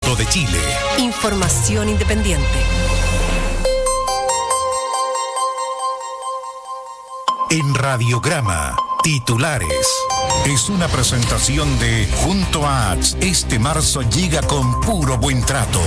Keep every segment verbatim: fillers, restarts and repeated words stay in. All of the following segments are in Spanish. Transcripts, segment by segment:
Santiago de Chile. Información independiente. En Radiograma, titulares. Es una presentación de Junto a H. Este marzo llega con puro buen trato.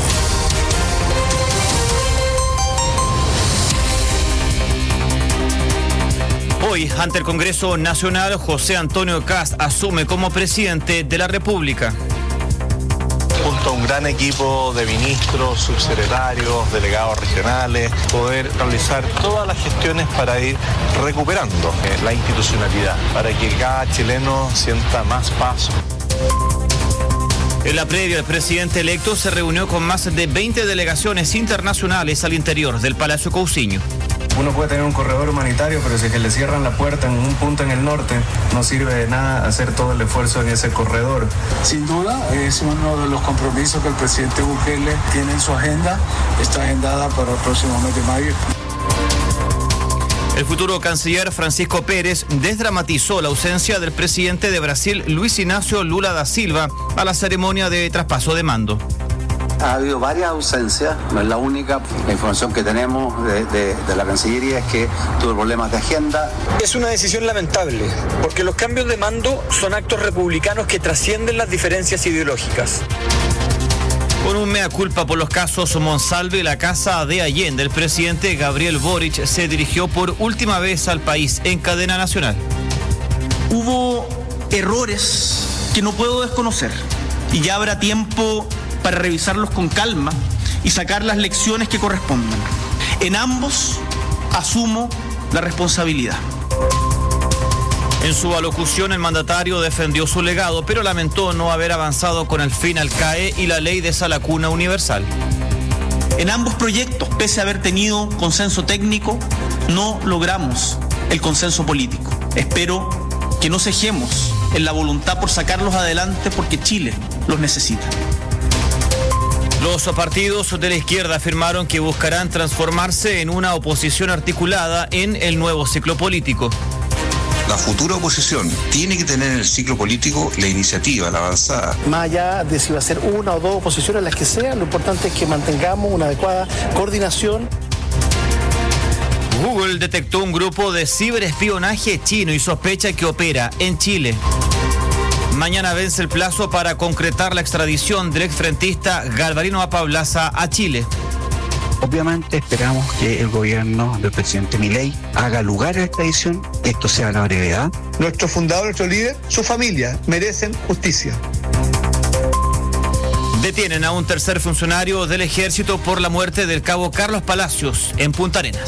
Hoy, ante el Congreso Nacional, José Antonio Kast asume como presidente de la República. Junto a un gran equipo de ministros, subsecretarios, delegados regionales, poder realizar todas las gestiones para ir recuperando eh, la institucionalidad, para que cada chileno sienta más paz. En la previa, el presidente electo se reunió con más de veinte delegaciones internacionales al interior del Palacio Cousiño. Uno puede tener un corredor humanitario, pero si es que le cierran la puerta en un punto en el norte, no sirve de nada hacer todo el esfuerzo en ese corredor. Sin duda, es uno de los compromisos que el presidente Bukele tiene en su agenda. Está agendada para el próximo mes de mayo. El futuro canciller Francisco Pérez desdramatizó la ausencia del presidente de Brasil, Luis Ignacio Lula da Silva, a la ceremonia de traspaso de mando. Ha habido varias ausencias, no es la única. La información que tenemos de, de, de la Cancillería es que tuvo problemas de agenda. Es una decisión lamentable, porque los cambios de mando son actos republicanos que trascienden las diferencias ideológicas. Con un mea culpa por los casos Monsalve y la casa de Allende, el presidente Gabriel Boric se dirigió por última vez al país en cadena nacional. Hubo errores que no puedo desconocer y ya habrá tiempo para revisarlos con calma y sacar las lecciones que correspondan. En ambos asumo la responsabilidad. En su alocución, el mandatario defendió su legado, pero lamentó no haber avanzado con el fin al C A E y la ley de sala cuna universal. En ambos proyectos, pese a haber tenido consenso técnico, no logramos el consenso político. Espero que no cejemos en la voluntad por sacarlos adelante porque Chile los necesita. Los partidos de la izquierda afirmaron que buscarán transformarse en una oposición articulada en el nuevo ciclo político. La futura oposición tiene que tener en el ciclo político la iniciativa, la avanzada. Más allá de si va a ser una o dos oposiciones, las que sean, lo importante es que mantengamos una adecuada coordinación. Google detectó un grupo de ciberespionaje chino y sospecha que opera en Chile. Mañana vence el plazo para concretar la extradición del exfrentista Galvarino Apablaza a Chile. Obviamente esperamos que el gobierno del presidente Milei haga lugar a la extradición, que esto sea a la brevedad. Nuestro fundador, nuestro líder, su familia merecen justicia. Detienen a un tercer funcionario del ejército por la muerte del cabo Carlos Palacios en Punta Arenas.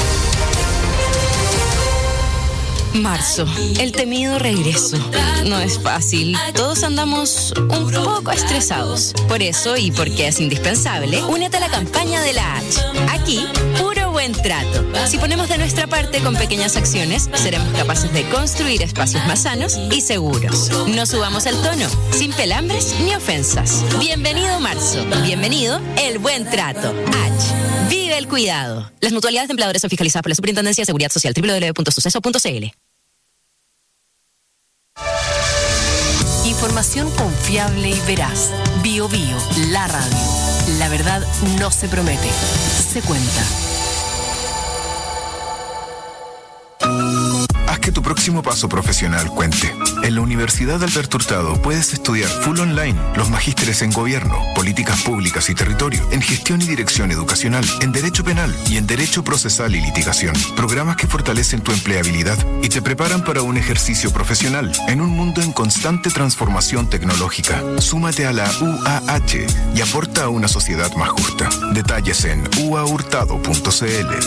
Marzo, el temido regreso. No es fácil. Todos andamos un poco estresados. Por eso, y porque es indispensable, únete a la campaña de la H. Aquí, puro buen trato. Si ponemos de nuestra parte con pequeñas acciones, seremos capaces de construir espacios más sanos y seguros. No subamos el tono, sin pelambres ni ofensas. Bienvenido marzo. Bienvenido el buen trato. H. Vive el cuidado. Las mutualidades de empleadores son fiscalizadas por la Superintendencia de Seguridad Social. doble u doble u doble u punto suceso punto c l. Información confiable y veraz. Bio Bio, la radio. La verdad no se promete, se cuenta. Haz que tu próximo paso profesional cuente. En la Universidad Alberto Hurtado puedes estudiar full online los magísteres en Gobierno, Políticas Públicas y Territorio, en Gestión y Dirección Educacional, en Derecho Penal y en Derecho Procesal y Litigación. Programas que fortalecen tu empleabilidad y te preparan para un ejercicio profesional en un mundo en constante transformación tecnológica. Súmate a la U A H y aporta a una sociedad más justa. Detalles en u a hurtado punto c l.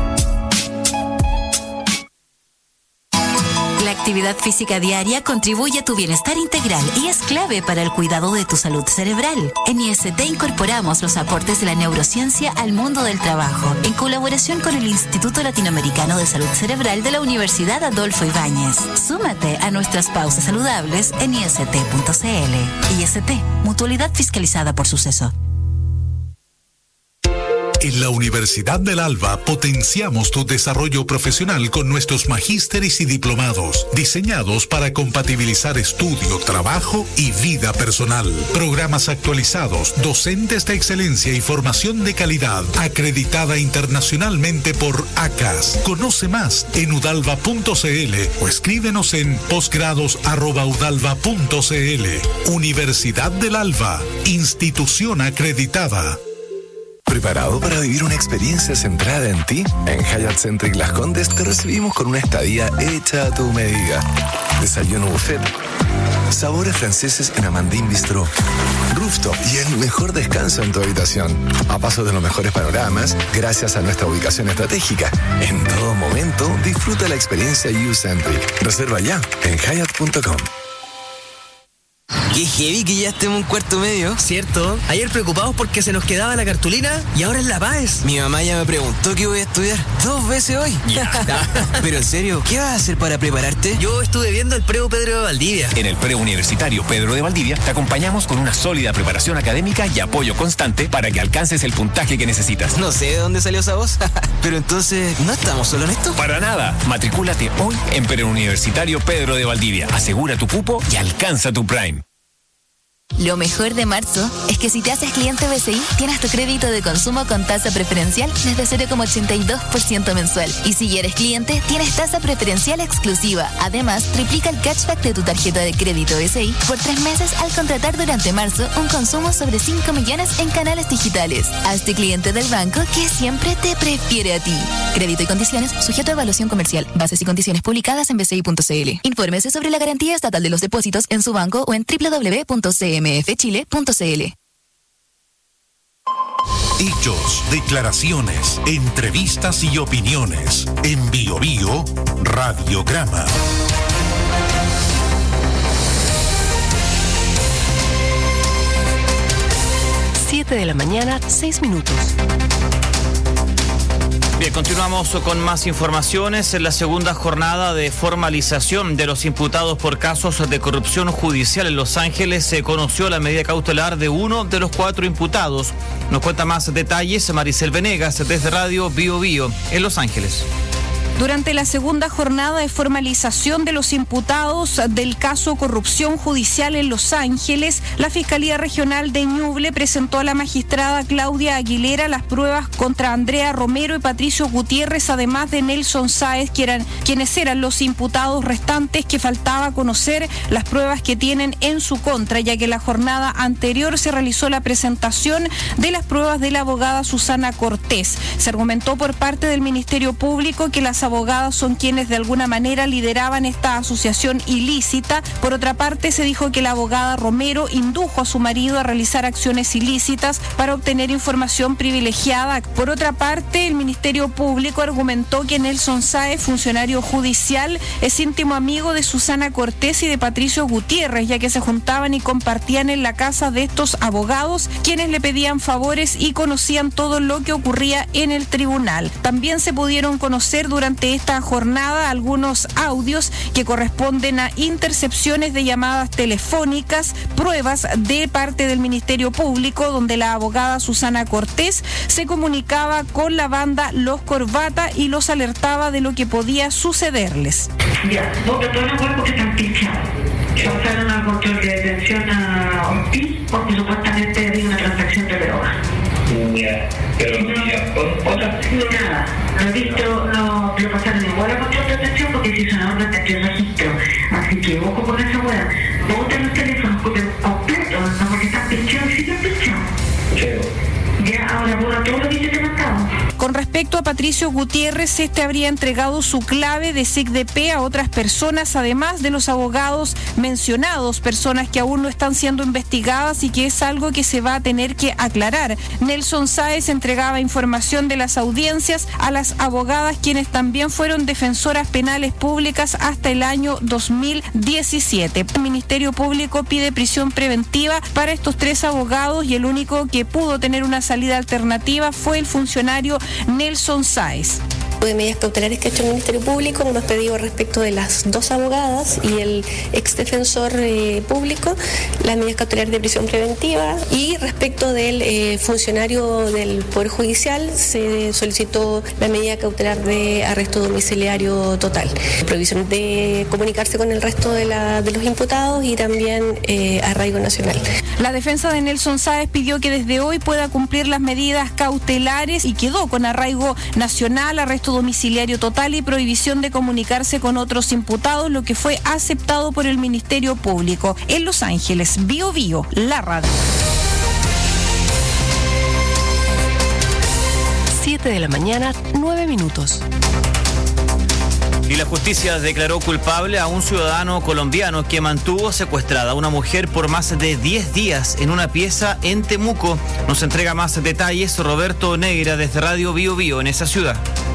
La actividad física diaria contribuye a tu bienestar integral y es clave para el cuidado de tu salud cerebral. En I S T incorporamos los aportes de la neurociencia al mundo del trabajo, en colaboración con el Instituto Latinoamericano de Salud Cerebral de la Universidad Adolfo Ibáñez. Súmate a nuestras pausas saludables en i s t punto c l. I S T, mutualidad fiscalizada por Suceso. En la Universidad del Alba potenciamos tu desarrollo profesional con nuestros magísteres y diplomados, diseñados para compatibilizar estudio, trabajo y vida personal. Programas actualizados, docentes de excelencia y formación de calidad, acreditada internacionalmente por A C A S. Conoce más en udalva punto c l o escríbenos en posgrados arroba udalva punto c l. Universidad del Alba, institución acreditada. ¿Preparado para vivir una experiencia centrada en ti? En Hyatt Centric Las Condes te recibimos con una estadía hecha a tu medida. Desayuno buffet, sabores franceses en Amandine Bistro, rooftop y el mejor descanso en tu habitación. A paso de los mejores panoramas, gracias a nuestra ubicación estratégica. En todo momento, disfruta la experiencia U-Centric. Reserva ya en hyatt punto com. Qué heavy que ya estemos un cuarto medio. Cierto. Ayer preocupados porque se nos quedaba la cartulina y ahora es la Páez. Mi mamá ya me preguntó qué voy a estudiar dos veces hoy. Ya. Pero en serio, ¿qué vas a hacer para prepararte? Yo estuve viendo el Preu Pedro de Valdivia. En el Preuniversitario Pedro de Valdivia te acompañamos con una sólida preparación académica y apoyo constante para que alcances el puntaje que necesitas. No sé de dónde salió esa voz. Pero entonces, ¿no estamos solo en esto? Para nada. Matricúlate hoy en Preuniversitario Pedro de Valdivia. Asegura tu cupo y alcanza tu Prime. Lo mejor de marzo es que si te haces cliente B C I, tienes tu crédito de consumo con tasa preferencial desde cero coma ochenta y dos por ciento mensual. Y si ya eres cliente, tienes tasa preferencial exclusiva. Además, triplica el cashback de tu tarjeta de crédito B C I por tres meses al contratar durante marzo un consumo sobre cinco millones en canales digitales. Hazte cliente del banco que siempre te prefiere a ti. Crédito y condiciones sujeto a evaluación comercial. Bases y condiciones publicadas en b c i punto c l. Infórmese sobre la garantía estatal de los depósitos en su banco o en doble u doble u doble u punto c m f chile punto c l. Hechos, declaraciones, entrevistas y opiniones. En Bio Bio, Radiograma. Siete de la mañana, seis minutos. Bien, continuamos con más informaciones. En la segunda jornada de formalización de los imputados por casos de corrupción judicial en Los Ángeles se conoció la medida cautelar de uno de los cuatro imputados. Nos cuenta más detalles Maricel Venegas desde Radio Bio Bio en Los Ángeles. Durante la segunda jornada de formalización de los imputados del caso corrupción judicial en Los Ángeles, la Fiscalía Regional de Ñuble presentó a la magistrada Claudia Aguilera las pruebas contra Andrea Romero y Patricio Gutiérrez, además de Nelson Sáez, que eran, quienes eran los imputados restantes que faltaba conocer las pruebas que tienen en su contra, ya que la jornada anterior se realizó la presentación de las pruebas de la abogada Susana Cortés. Se argumentó por parte del Ministerio Público que las abogadas son quienes de alguna manera lideraban esta asociación ilícita. Por otra parte, se dijo que la abogada Romero indujo a su marido a realizar acciones ilícitas para obtener información privilegiada. Por otra parte, el Ministerio Público argumentó que Nelson Sáez, funcionario judicial, es íntimo amigo de Susana Cortés y de Patricio Gutiérrez, ya que se juntaban y compartían en la casa de estos abogados, quienes le pedían favores y conocían todo lo que ocurría en el tribunal. También se pudieron conocer durante esta jornada algunos audios que corresponden a intercepciones de llamadas telefónicas, pruebas de parte del Ministerio Público, donde la abogada Susana Cortés se comunicaba con la banda Los Corbata y los alertaba de lo que podía sucederles. Ya, vota todos los cuerpos que están pinchados. Pasaron al control de detención a Ortiz porque supuestamente había una transacción de droga. Ya, pero no, ya, otra. No, nada. No he visto, no lo pasaron igual a control de detención porque se hizo una orden de registro. Así que ojo con esa hueá. Voten los teléfonos completos, no porque están pinchados y siguen pinchados. Ya, ahora borra todo lo que se te mandaba. Con respecto a Patricio Gutiérrez, este habría entregado su clave de S I C D P a otras personas, además de los abogados mencionados, personas que aún no están siendo investigadas y que es algo que se va a tener que aclarar. Nelson Sáez entregaba información de las audiencias a las abogadas, quienes también fueron defensoras penales públicas hasta el año dos mil diecisiete. El Ministerio Público pide prisión preventiva para estos tres abogados y el único que pudo tener una salida alternativa fue el funcionario Nelson Sáez. De medidas cautelares que ha hecho el Ministerio Público, hemos pedido respecto de las dos abogadas y el ex defensor eh, público, las medidas cautelares de prisión preventiva, y respecto del eh, funcionario del Poder Judicial se solicitó la medida cautelar de arresto domiciliario total, prohibición de comunicarse con el resto de, la, de los imputados y también eh, arraigo nacional. La defensa de Nelson Sáez pidió que desde hoy pueda cumplir las medidas cautelares y quedó con arraigo nacional, arresto domiciliario total y prohibición de comunicarse con otros imputados, lo que fue aceptado por el Ministerio Público. En Los Ángeles, Bio Bio, la radio. siete de la mañana, nueve minutos. Y la justicia declaró culpable a un ciudadano colombiano que mantuvo secuestrada a una mujer por más de diez días en una pieza en Temuco. Nos entrega más detalles Roberto Negra desde Radio Bio Bio en esa ciudad.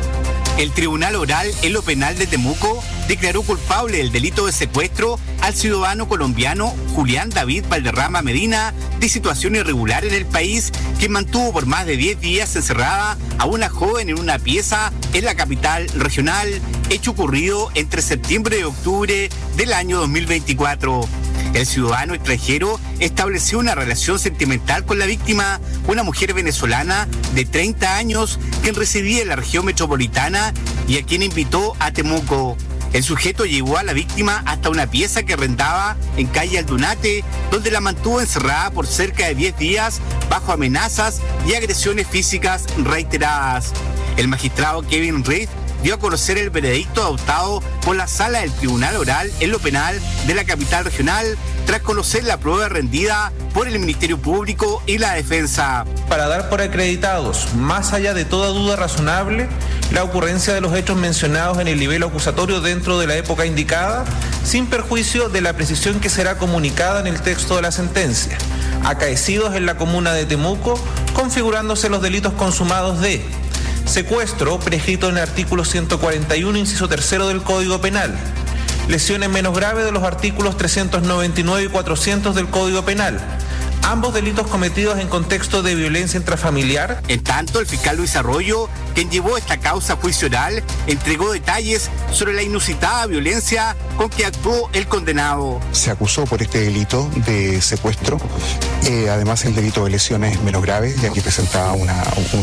El Tribunal Oral en lo Penal de Temuco declaró culpable del delito de secuestro al ciudadano colombiano Julián David Valderrama Medina, de situación irregular en el país, que mantuvo por más de diez días encerrada a una joven en una pieza en la capital regional, hecho ocurrido entre septiembre y octubre del año dos mil veinticuatro. El ciudadano extranjero estableció una relación sentimental con la víctima, una mujer venezolana de treinta años, quien residía en la región metropolitana y a quien invitó a Temuco. El sujeto llevó a la víctima hasta una pieza que arrendaba en calle Aldunate, donde la mantuvo encerrada por cerca de diez días bajo amenazas y agresiones físicas reiteradas. El magistrado Kevin Reed dio a conocer el veredicto adoptado por la Sala del Tribunal Oral en lo Penal de la capital regional, tras conocer la prueba rendida por el Ministerio Público y la defensa. Para dar por acreditados, más allá de toda duda razonable, la ocurrencia de los hechos mencionados en el nivel acusatorio dentro de la época indicada, sin perjuicio de la precisión que será comunicada en el texto de la sentencia, acaecidos en la comuna de Temuco, configurándose los delitos consumados de secuestro, prescrito en el artículo ciento cuarenta y uno, inciso tercero del Código Penal, lesiones menos graves de los artículos trescientos noventa y nueve y cuatrocientos del Código Penal, ambos delitos cometidos en contexto de violencia intrafamiliar. En tanto, el fiscal Luis Arroyo, quien llevó esta causa a juicio oral, entregó detalles sobre la inusitada violencia con que actuó el condenado. Se acusó por este delito de secuestro, eh, además el delito de lesiones menos graves, ya que presentaba una,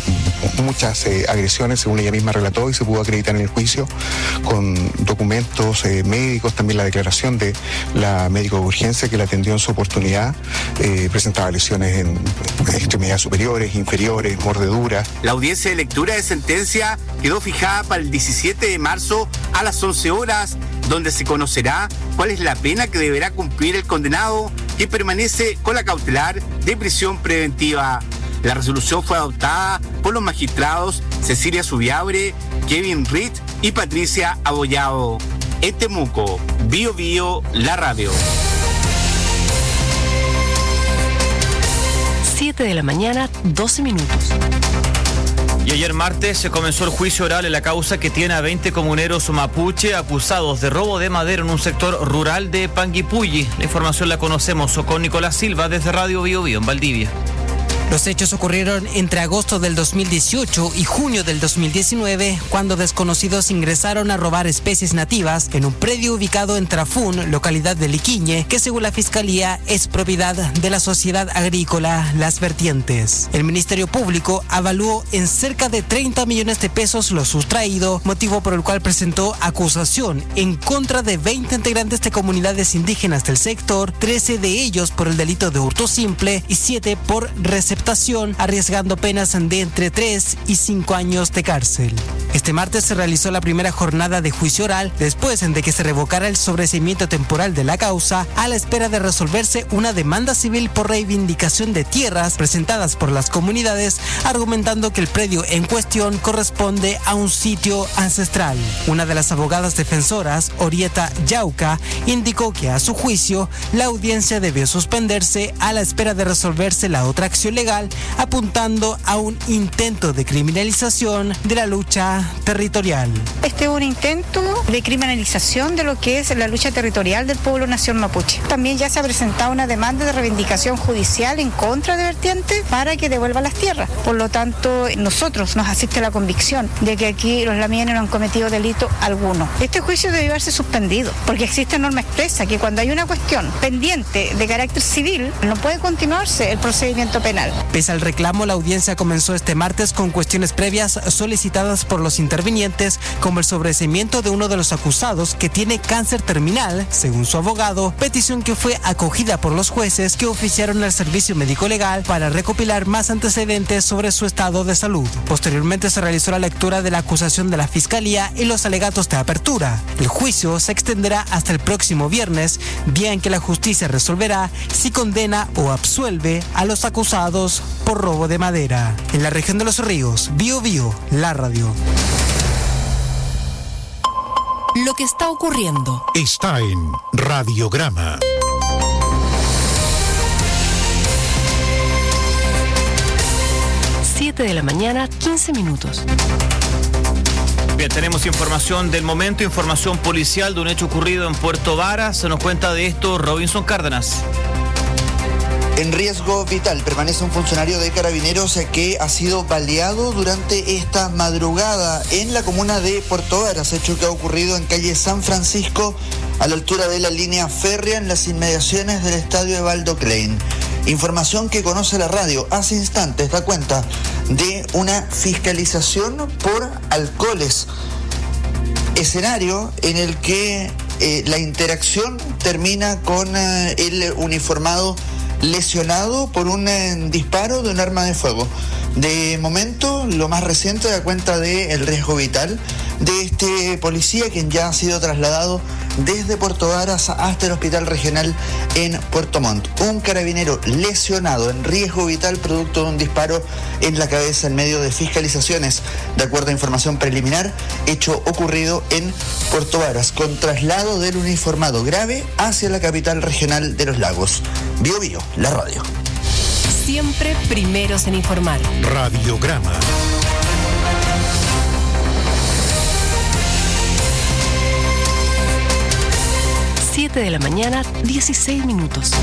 un, muchas eh, agresiones, según ella misma relató, y se pudo acreditar en el juicio con documentos eh, médicos, también la declaración de la médico de urgencia que la atendió en su oportunidad, eh, presentaba lesiones en extremidades superiores, inferiores, mordeduras. La audiencia de lectura de sentencia quedó fijada para el diecisiete de marzo a las once horas, donde se conocerá cuál es la pena que deberá cumplir el condenado, que permanece con la cautelar de prisión preventiva. La resolución fue adoptada por los magistrados Cecilia Subiabre, Kevin Reed y Patricia Abollado. En Temuco, Bio Bio, la radio. siete de la mañana, doce minutos. Y ayer martes se comenzó el juicio oral en la causa que tiene a veinte comuneros mapuche acusados de robo de madera en un sector rural de Panguipulli. La información la conocemos con Nicolás Silva desde Radio Bio Bio en Valdivia. Los hechos ocurrieron entre agosto del dos mil dieciocho y junio del dos mil diecinueve, cuando desconocidos ingresaron a robar especies nativas en un predio ubicado en Trafún, localidad de Liquiñe, que según la Fiscalía es propiedad de la sociedad agrícola Las Vertientes. El Ministerio Público avalúo en cerca de treinta millones de pesos lo sustraído, motivo por el cual presentó acusación en contra de veinte integrantes de comunidades indígenas del sector, trece de ellos por el delito de hurto simple y siete por receptación, arriesgando penas de entre tres y cinco años de cárcel. Este martes se realizó la primera jornada de juicio oral después de que se revocara el sobreseimiento temporal de la causa, a la espera de resolverse una demanda civil por reivindicación de tierras presentadas por las comunidades, argumentando que el predio en cuestión corresponde a un sitio ancestral. Una de las abogadas defensoras, Orieta Yauca, indicó que a su juicio la audiencia debió suspenderse a la espera de resolverse la otra acción legal ilegal, apuntando a un intento de criminalización de la lucha territorial. Este es un intento de criminalización de lo que es la lucha territorial del pueblo nación mapuche. También ya se ha presentado una demanda de reivindicación judicial en contra de Vertiente para que devuelva las tierras. Por lo tanto, nosotros nos asiste la convicción de que aquí los lamienes no han cometido delito alguno. Este juicio debe haberse suspendido, porque existe norma expresa que cuando hay una cuestión pendiente de carácter civil, no puede continuarse el procedimiento penal. Pese al reclamo, la audiencia comenzó este martes con cuestiones previas solicitadas por los intervinientes, como el sobreseimiento de uno de los acusados que tiene cáncer terminal, según su abogado, petición que fue acogida por los jueces que oficiaron al servicio médico legal para recopilar más antecedentes sobre su estado de salud. Posteriormente se realizó la lectura de la acusación de la Fiscalía y los alegatos de apertura. El juicio se extenderá hasta el próximo viernes, día en que la justicia resolverá si condena o absuelve a los acusados por robo de madera. En la región de Los Ríos, Bio Bio, la radio. Lo que está ocurriendo está en Radiograma. siete de la mañana, quince minutos. Bien, tenemos información del momento, información policial de un hecho ocurrido en Puerto Varas. Se nos cuenta de esto Robinson Cárdenas. En riesgo vital permanece un funcionario de Carabineros que ha sido baleado durante esta madrugada en la comuna de Puerto Varas, hecho que ha ocurrido en calle San Francisco, a la altura de la línea férrea, en las inmediaciones del estadio Evaldo Klein. Información que conoce la radio hace instantes, da cuenta de una fiscalización por alcoholes. Escenario en el que eh, la interacción termina con eh, el uniformado lesionado por un eh, disparo de un arma de fuego. De momento, lo más reciente da cuenta del riesgo vital de este policía, quien ya ha sido trasladado desde Puerto Varas hasta el hospital regional en Puerto Montt. Un carabinero lesionado en riesgo vital producto de un disparo en la cabeza en medio de fiscalizaciones, de acuerdo a información preliminar, hecho ocurrido en Puerto Varas, con traslado del uniformado grave hacia la capital regional de Los Lagos. Bio Bio, la radio. Siempre primeros en informar. Radiograma. siete de la mañana, dieciséis minutos.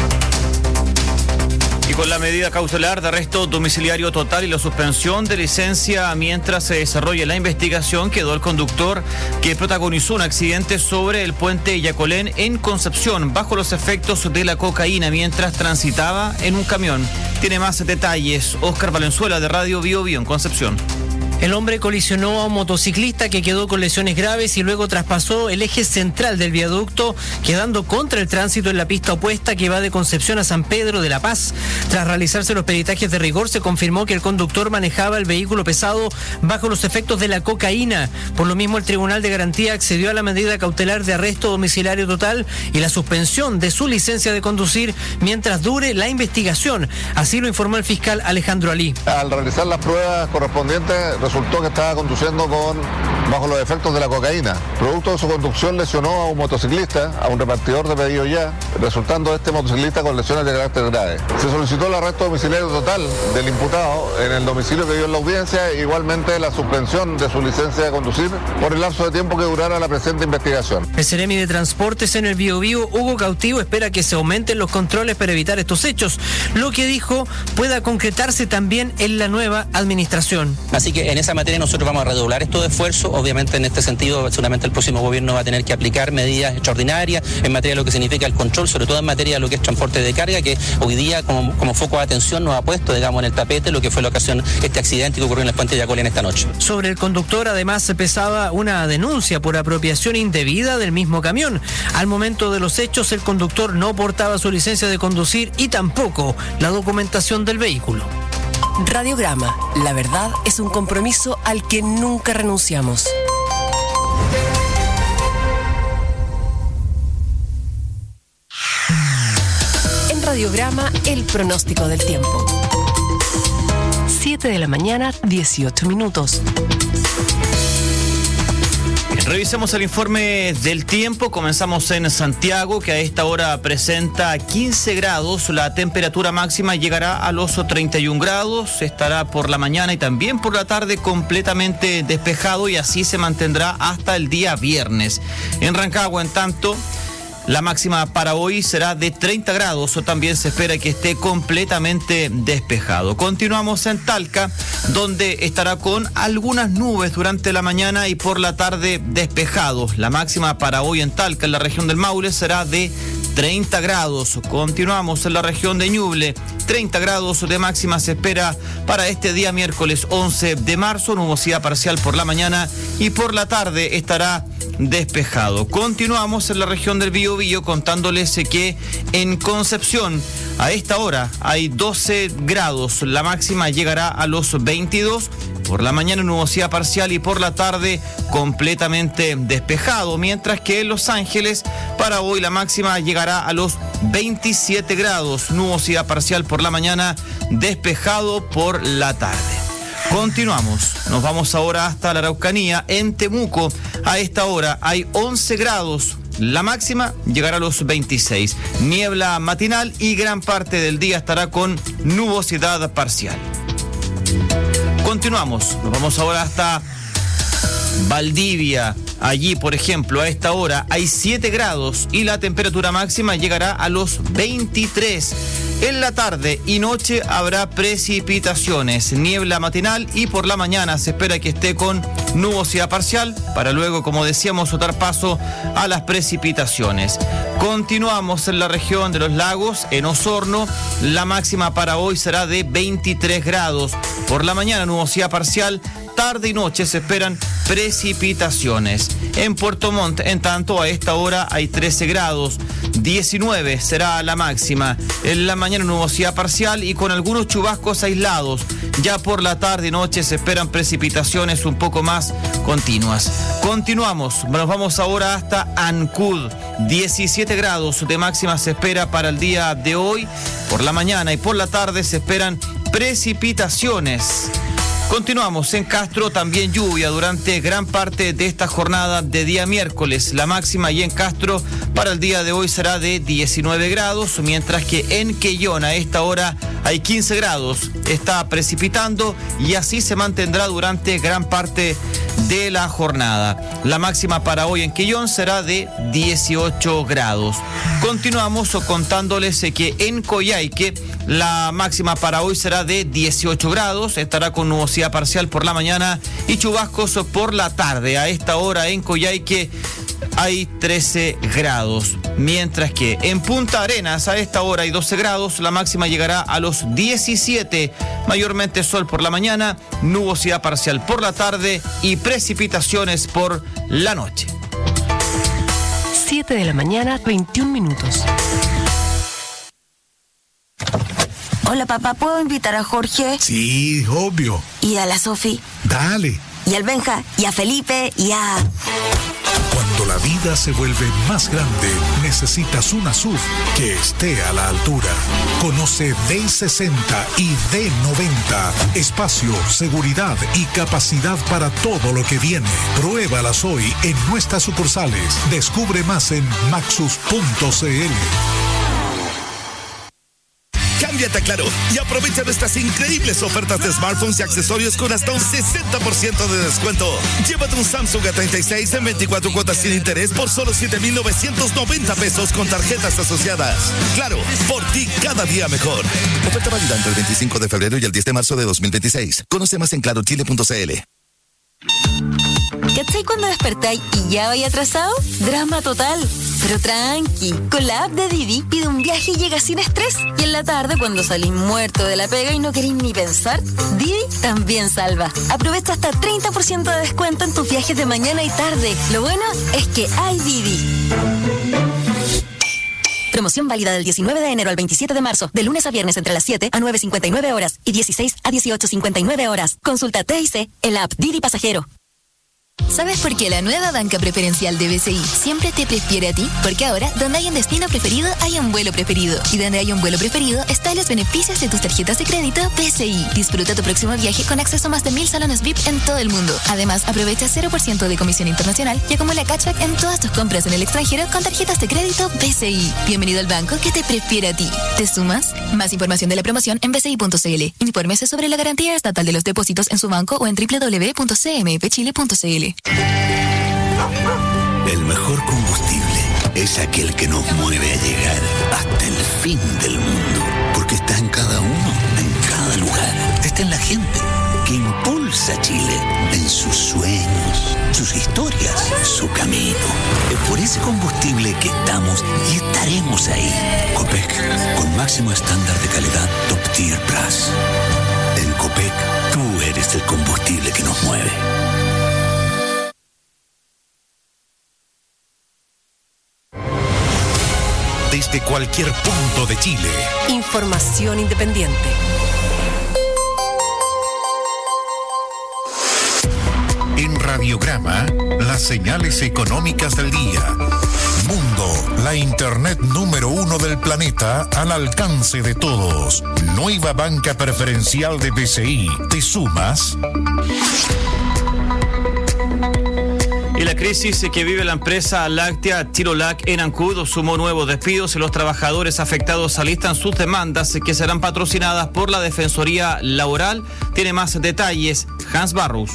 Y con la medida cautelar de arresto domiciliario total y la suspensión de licencia mientras se desarrolla la investigación, quedó el conductor que protagonizó un accidente sobre el puente Yacolén en Concepción bajo los efectos de la cocaína mientras transitaba en un camión. Tiene más detalles Óscar Valenzuela de Radio Bio Bio en Concepción. El hombre colisionó a un motociclista que quedó con lesiones graves y luego traspasó el eje central del viaducto, quedando contra el tránsito en la pista opuesta que va de Concepción a San Pedro de la Paz. Tras realizarse los peritajes de rigor, se confirmó que el conductor manejaba el vehículo pesado bajo los efectos de la cocaína. Por lo mismo, el Tribunal de Garantía accedió a la medida cautelar de arresto domiciliario total y la suspensión de su licencia de conducir mientras dure la investigación. Así lo informó el fiscal Alejandro Alí. Al realizar las pruebas correspondientes, resultó que estaba conduciendo con bajo los efectos de la cocaína. Producto de su conducción lesionó a un motociclista, a un repartidor de pedido ya, resultando este motociclista con lesiones de carácter grave. Se solicitó el arresto domiciliario total del imputado en el domicilio que dio en la audiencia, e igualmente la suspensión de su licencia de conducir por el lapso de tiempo que durara la presente investigación. El Seremi de Transportes en el Bio Bio, Hugo Cautivo, espera que se aumenten los controles para evitar estos hechos, lo que dijo pueda concretarse también en la nueva administración. Así que en esa materia nosotros vamos a redoblar estos esfuerzos. Obviamente en este sentido seguramente el próximo gobierno va a tener que aplicar medidas extraordinarias en materia de lo que significa el control, sobre todo en materia de lo que es transporte de carga, que hoy día como, como foco de atención nos ha puesto, digamos, en el tapete lo que fue la ocasión, este accidente que ocurrió en el puente de Yacolén esta noche. Sobre el conductor además se pesaba una denuncia por apropiación indebida del mismo camión. Al momento de los hechos el conductor no portaba su licencia de conducir y tampoco la documentación del vehículo. Radiograma. La verdad es un compromiso al que nunca renunciamos. En Radiograma, el pronóstico del tiempo. siete de la mañana, dieciocho minutos. Revisemos el informe del tiempo. Comenzamos en Santiago, que a esta hora presenta quince grados. La temperatura máxima llegará a los treinta y un grados. Estará por la mañana y también por la tarde completamente despejado y así se mantendrá hasta el día viernes. En Rancagua, en tanto, la máxima para hoy será de treinta grados, o también se espera que esté completamente despejado. Continuamos en Talca, donde estará con algunas nubes durante la mañana y por la tarde despejado. La máxima para hoy en Talca, en la región del Maule, será de treinta grados. Continuamos en la región de Ñuble. treinta grados de máxima se espera para este día miércoles once de marzo. Nubosidad parcial por la mañana y por la tarde estará despejado. Continuamos en la región del Biobío contándoles que en Concepción a esta hora hay doce grados. La máxima llegará a los veintidós. Por la mañana nubosidad parcial y por la tarde completamente despejado. Mientras que en Los Ángeles para hoy la máxima llegará a los veintisiete grados. Nubosidad parcial por la mañana, despejado por la tarde. Continuamos, nos vamos ahora hasta la Araucanía. En Temuco a esta hora hay once grados. La máxima llegará a los veintiséis. Niebla matinal y gran parte del día estará con nubosidad parcial. Continuamos, nos vamos ahora hasta Valdivia. Allí, por ejemplo, a esta hora hay siete grados y la temperatura máxima llegará a los veintitrés. En la tarde y noche habrá precipitaciones, niebla matinal y por la mañana se espera que esté con nubosidad parcial para luego, como decíamos, dar paso a las precipitaciones. Continuamos en la región de los lagos, en Osorno, la máxima para hoy será de veintitrés grados. Por la mañana nubosidad parcial, tarde y noche se esperan precipitaciones. En Puerto Montt, en tanto, a esta hora hay trece grados, diecinueve será la máxima. En la mañana nubosidad parcial y con algunos chubascos aislados. Ya por la tarde y noche se esperan precipitaciones un poco más continuas. Continuamos, nos vamos ahora hasta Ancud. diecisiete grados de máxima se espera para el día de hoy. Por la mañana y por la tarde se esperan precipitaciones. Continuamos en Castro, también lluvia durante gran parte de esta jornada de día miércoles. La máxima y en Castro para el día de hoy será de diecinueve grados, mientras que en Quellón a esta hora hay quince grados. Está precipitando y así se mantendrá durante gran parte de la jornada. La máxima para hoy en Quellón será de dieciocho grados. Continuamos contándoles que en Coyhaique la máxima para hoy será de dieciocho grados, estará con nubosidad parcial por la mañana y chubascos por la tarde. A esta hora en Coyhaique hay trece grados, mientras que en Punta Arenas a esta hora hay doce grados, la máxima llegará a los diecisiete, mayormente sol por la mañana, nubosidad parcial por la tarde y precipitaciones por la noche. siete de la mañana, veintiún minutos. Hola, papá, ¿puedo invitar a Jorge? Sí, obvio. ¿Y a la Sofi? Dale. ¿Y al Benja? ¿Y a Felipe? ¿Y a...? Cuando la vida se vuelve más grande, necesitas una S U V que esté a la altura. Conoce D sesenta y D noventa. Espacio, seguridad y capacidad para todo lo que viene. Pruébalas hoy en nuestras sucursales. Descubre más en maxus punto c l. Cámbiate a Claro y aprovecha nuestras increíbles ofertas de smartphones y accesorios con hasta un sesenta por ciento de descuento. Llévate un Samsung A treinta y seis en veinticuatro cuotas sin interés por solo siete mil novecientos noventa pesos con tarjetas asociadas. Claro, por ti cada día mejor. Oferta válida entre el veinticinco de febrero y el diez de marzo de dos mil veintiséis. Conoce más en claro chile punto c l. ¿Cachai cuando despertáis y ya vais atrasado? Drama total. Pero tranqui, con la app de Didi pide un viaje y llega sin estrés. Y en la tarde, cuando salís muerto de la pega y no queréis ni pensar, Didi también salva. Aprovecha hasta treinta por ciento de descuento en tus viajes de mañana y tarde. Lo bueno es que hay Didi. Promoción válida del diecinueve de enero al veintisiete de marzo, de lunes a viernes entre las siete a nueve cincuenta y nueve horas y dieciséis a dieciocho cincuenta y nueve horas. Consulta T I C en la app Didi Pasajero. ¿Sabes por qué la nueva banca preferencial de B C I siempre te prefiere a ti? Porque ahora, donde hay un destino preferido, hay un vuelo preferido. Y donde hay un vuelo preferido, están los beneficios de tus tarjetas de crédito B C I. Disfruta tu próximo viaje con acceso a más de mil salones V I P en todo el mundo. Además, aprovecha cero por ciento de comisión internacional y acumula cashback en todas tus compras en el extranjero con tarjetas de crédito B C I. Bienvenido al banco que te prefiere a ti. ¿Te sumas? Más información de la promoción en b c i punto c l. Infórmese sobre la garantía estatal de los depósitos en su banco o en w w w punto c m f chile punto c l. El mejor combustible es aquel que nos mueve a llegar hasta el fin del mundo, porque está en cada uno, en cada lugar. Está en la gente que impulsa a Chile en sus sueños, sus historias, su camino. Es por ese combustible que estamos y estaremos ahí. Copec, con máximo estándar de calidad Top Tier Plus. En Copec, tú eres el combustible que nos mueve. Desde cualquier punto de Chile. Información independiente. En Radiograma, las señales económicas del día. Mundo, la internet número uno del planeta al alcance de todos. Nueva banca preferencial de B C I. ¿Te sumas? Y la crisis que vive la empresa láctea Chilolac en Ancud sumó nuevos despidos y los trabajadores afectados alistan sus demandas que serán patrocinadas por la Defensoría Laboral. Tiene más detalles Hans Barrus.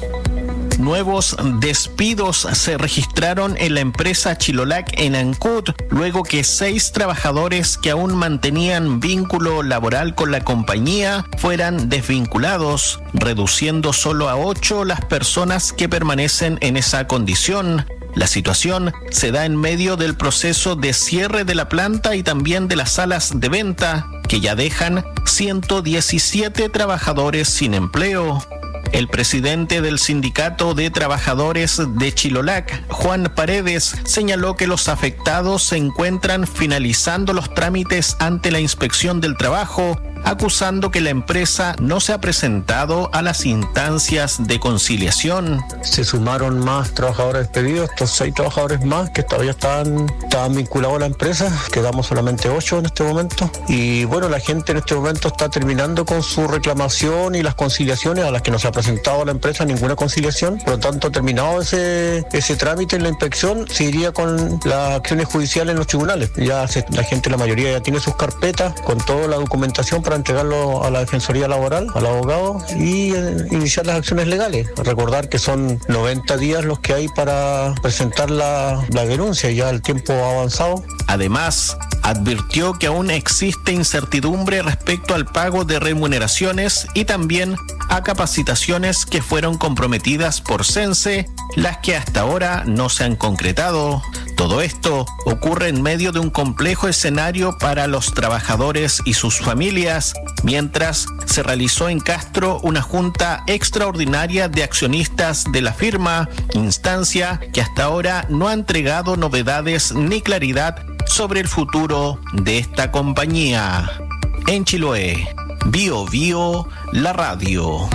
Nuevos despidos se registraron en la empresa Chilolac en Ancud, luego que seis trabajadores que aún mantenían vínculo laboral con la compañía fueran desvinculados, reduciendo solo a ocho las personas que permanecen en esa condición. La situación se da en medio del proceso de cierre de la planta y también de las salas de venta, que ya dejan ciento diecisiete trabajadores sin empleo. El presidente del Sindicato de Trabajadores de Chilolac, Juan Paredes, señaló que los afectados se encuentran finalizando los trámites ante la Inspección del Trabajo, acusando que la empresa no se ha presentado a las instancias de conciliación. Se sumaron más trabajadores despedidos, estos seis trabajadores más que todavía estaban, estaban vinculados a la empresa, quedamos solamente ocho en este momento. Y bueno, la gente en este momento está terminando con su reclamación y las conciliaciones a las que no se ha presentado a la empresa ninguna conciliación. Por lo tanto, terminado ese, ese trámite en la inspección, se iría con las acciones judiciales en los tribunales. Ya se, la gente, la mayoría ya tiene sus carpetas con toda la documentación para entregarlo a la Defensoría Laboral, al abogado, y eh, iniciar las acciones legales. Recordar que son noventa días los que hay para presentar la, la denuncia, ya el tiempo ha avanzado. Además, advirtió que aún existe incertidumbre respecto al pago de remuneraciones y también a capacitaciones que fueron comprometidas por Sense, las que hasta ahora no se han concretado. Todo esto ocurre en medio de un complejo escenario para los trabajadores y sus familias, mientras se realizó en Castro una junta extraordinaria de accionistas de la firma, instancia que hasta ahora no ha entregado novedades ni claridad sobre el futuro de esta compañía. En Chiloé, Bio Bio, la radio.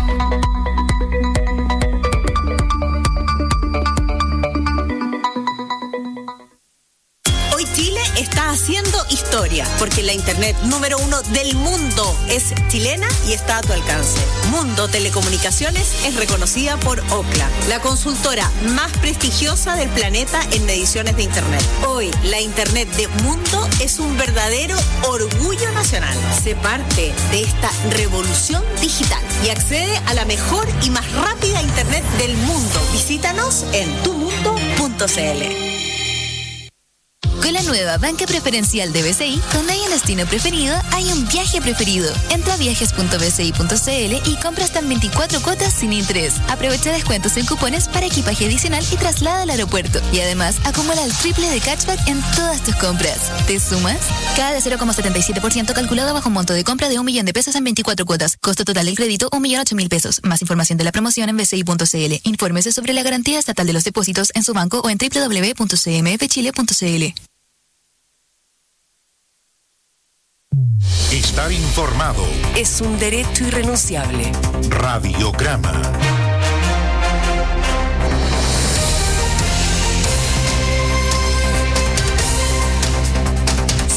Está haciendo historia, porque la internet número uno del mundo es chilena y está a tu alcance. Mundo Telecomunicaciones es reconocida por Ookla, la consultora más prestigiosa del planeta en mediciones de internet. Hoy, la internet de Mundo es un verdadero orgullo nacional. Sé parte de esta revolución digital y accede a la mejor y más rápida internet del mundo. Visítanos en tu mundo punto c l. Con la nueva banca preferencial de B C I, donde hay un destino preferido, hay un viaje preferido. Entra a viajes punto b c i punto c l y compra hasta en veinticuatro cuotas sin interés. Aprovecha descuentos en cupones para equipaje adicional y traslada al aeropuerto. Y además, acumula el triple de cashback en todas tus compras. ¿Te sumas? Cada de cero coma setenta y siete por ciento calculado bajo un monto de compra de un millón de pesos en veinticuatro cuotas. Costo total del crédito, un millón ocho mil pesos. Más información de la promoción en b c i punto c l. Infórmese sobre la garantía estatal de los depósitos en su banco o en w w w punto c m f chile punto c l. Estar informado es un derecho irrenunciable. Radiograma.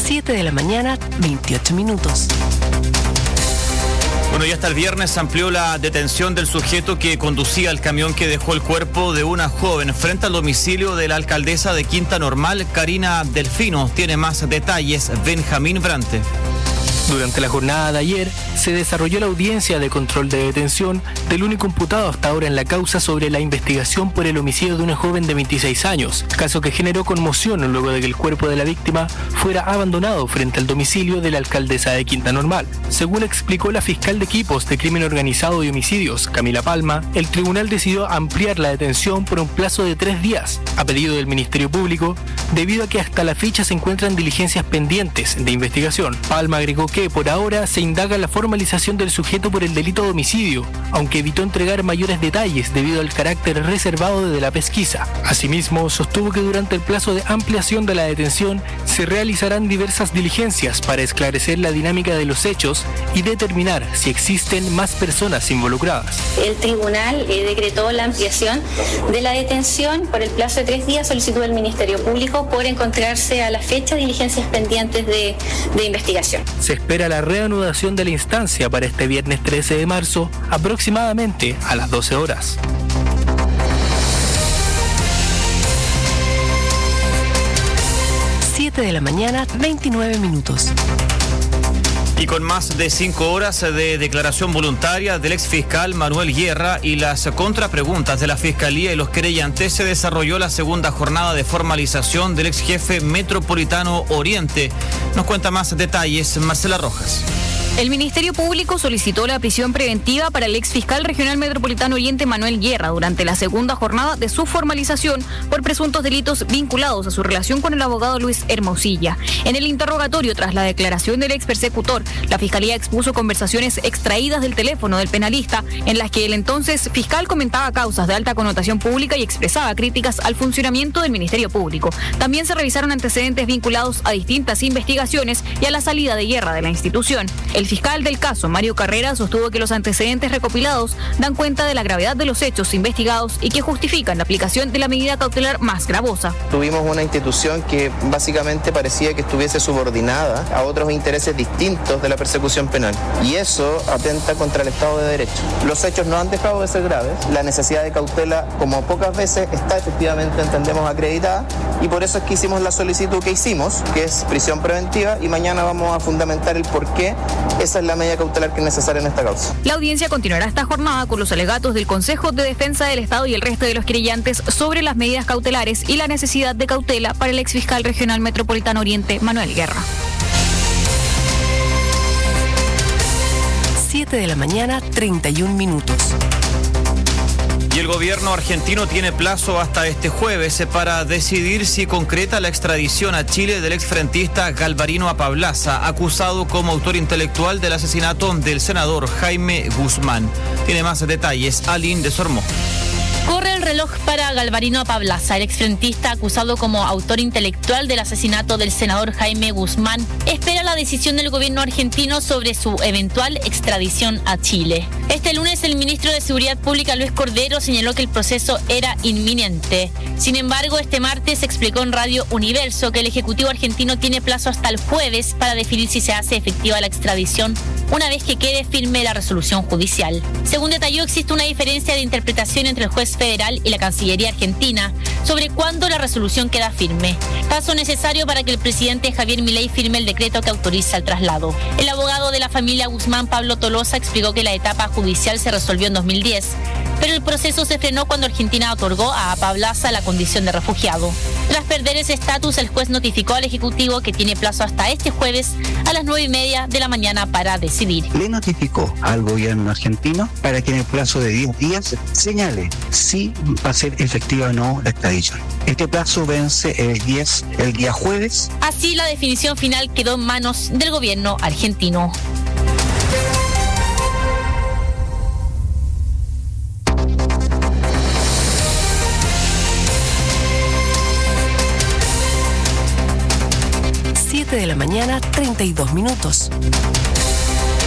siete de la mañana, veintiocho minutos. Bueno, ya hasta el viernes se amplió la detención del sujeto que conducía el camión que dejó el cuerpo de una joven frente al domicilio de la alcaldesa de Quinta Normal, Karina Delfino. Tiene más detalles Benjamín Brante. Durante la jornada de ayer se desarrolló la audiencia de control de detención del único imputado hasta ahora en la causa sobre la investigación por el homicidio de una joven de veintiséis años, caso que generó conmoción luego de que el cuerpo de la víctima fuera abandonado frente al domicilio de la alcaldesa de Quinta Normal. Según explicó la fiscal de equipos de crimen organizado y homicidios, Camila Palma, el tribunal decidió ampliar la detención por un plazo de tres días, a pedido del Ministerio Público, debido a que hasta la fecha se encuentran diligencias pendientes de investigación. Palma agregó que por ahora se indaga la formalización del sujeto por el delito de homicidio, aunque evitó entregar mayores detalles debido al carácter reservado de la pesquisa. Asimismo, sostuvo que durante el plazo de ampliación de la detención se realizarán diversas diligencias para esclarecer la dinámica de los hechos y determinar si existen más personas involucradas. El tribunal eh, decretó la ampliación de la detención por el plazo de tres días, solicitud del Ministerio Público por encontrarse a la fecha diligencias pendientes de, de investigación. Se espera la reanudación de la instancia para este viernes trece de marzo, aproximadamente a las doce horas. siete de la mañana, veintinueve minutos. Y con más de cinco horas de declaración voluntaria del exfiscal Manuel Guerra y las contrapreguntas de la Fiscalía y los querellantes, se desarrolló la segunda jornada de formalización del exjefe metropolitano Oriente. Nos cuenta más detalles Marcela Rojas. El Ministerio Público solicitó la prisión preventiva para el exfiscal regional metropolitano Oriente Manuel Guerra durante la segunda jornada de su formalización por presuntos delitos vinculados a su relación con el abogado Luis Hermosilla. En el interrogatorio tras la declaración del ex persecutor, la Fiscalía expuso conversaciones extraídas del teléfono del penalista en las que el entonces fiscal comentaba causas de alta connotación pública y expresaba críticas al funcionamiento del Ministerio Público. También se revisaron antecedentes vinculados a distintas investigaciones y a la salida de Guerra de la institución. El fiscal del caso, Mario Carrera, sostuvo que los antecedentes recopilados dan cuenta de la gravedad de los hechos investigados y que justifican la aplicación de la medida cautelar más gravosa. Tuvimos una institución que básicamente parecía que estuviese subordinada a otros intereses distintos de la persecución penal, y eso atenta contra el Estado de Derecho. Los hechos no han dejado de ser graves, la necesidad de cautela, como pocas veces, está efectivamente, entendemos, acreditada, y por eso es que hicimos la solicitud que hicimos, que es prisión preventiva, y mañana vamos a fundamentar el por qué esa es la medida cautelar que es necesaria en esta causa. La audiencia continuará esta jornada con los alegatos del Consejo de Defensa del Estado y el resto de los querellantes sobre las medidas cautelares y la necesidad de cautela para el exfiscal regional metropolitano Oriente Manuel Guerra. siete de la mañana, treinta y un minutos. Y el gobierno argentino tiene plazo hasta este jueves para decidir si concreta la extradición a Chile del exfrentista Galvarino Apablaza, acusado como autor intelectual del asesinato del senador Jaime Guzmán. Tiene más detalles Aline de Sormó. Corre el reloj para Galvarino Apablaza, el exfrentista acusado como autor intelectual del asesinato del senador Jaime Guzmán. Espera la decisión del gobierno argentino sobre su eventual extradición a Chile. Este lunes el ministro de Seguridad Pública, Luis Cordero, señaló que el proceso era inminente. Sin embargo, este martes explicó en Radio Universo que el Ejecutivo argentino tiene plazo hasta el jueves para definir si se hace efectiva la extradición una vez que quede firme la resolución judicial. Según detalló, existe una diferencia de interpretación entre el juez federal y la Cancillería argentina sobre cuándo la resolución queda firme, paso necesario para que el presidente Javier Milei firme el decreto que autoriza el traslado. El abogado de la familia Guzmán, Pablo Tolosa, explicó que la etapa judicial se resolvió en dos mil diez, pero el proceso se frenó cuando Argentina otorgó a Apablaza la condición de refugiado. Tras perder ese estatus, el juez notificó al Ejecutivo que tiene plazo hasta este jueves a las nueve y media de la mañana para decidir. Le notificó al gobierno argentino para que en el plazo de diez días señale si va a ser efectiva o no la extradición. Este plazo vence el diez, el día jueves. Así, la definición final quedó en manos del gobierno argentino. siete de la mañana, treinta y dos minutos.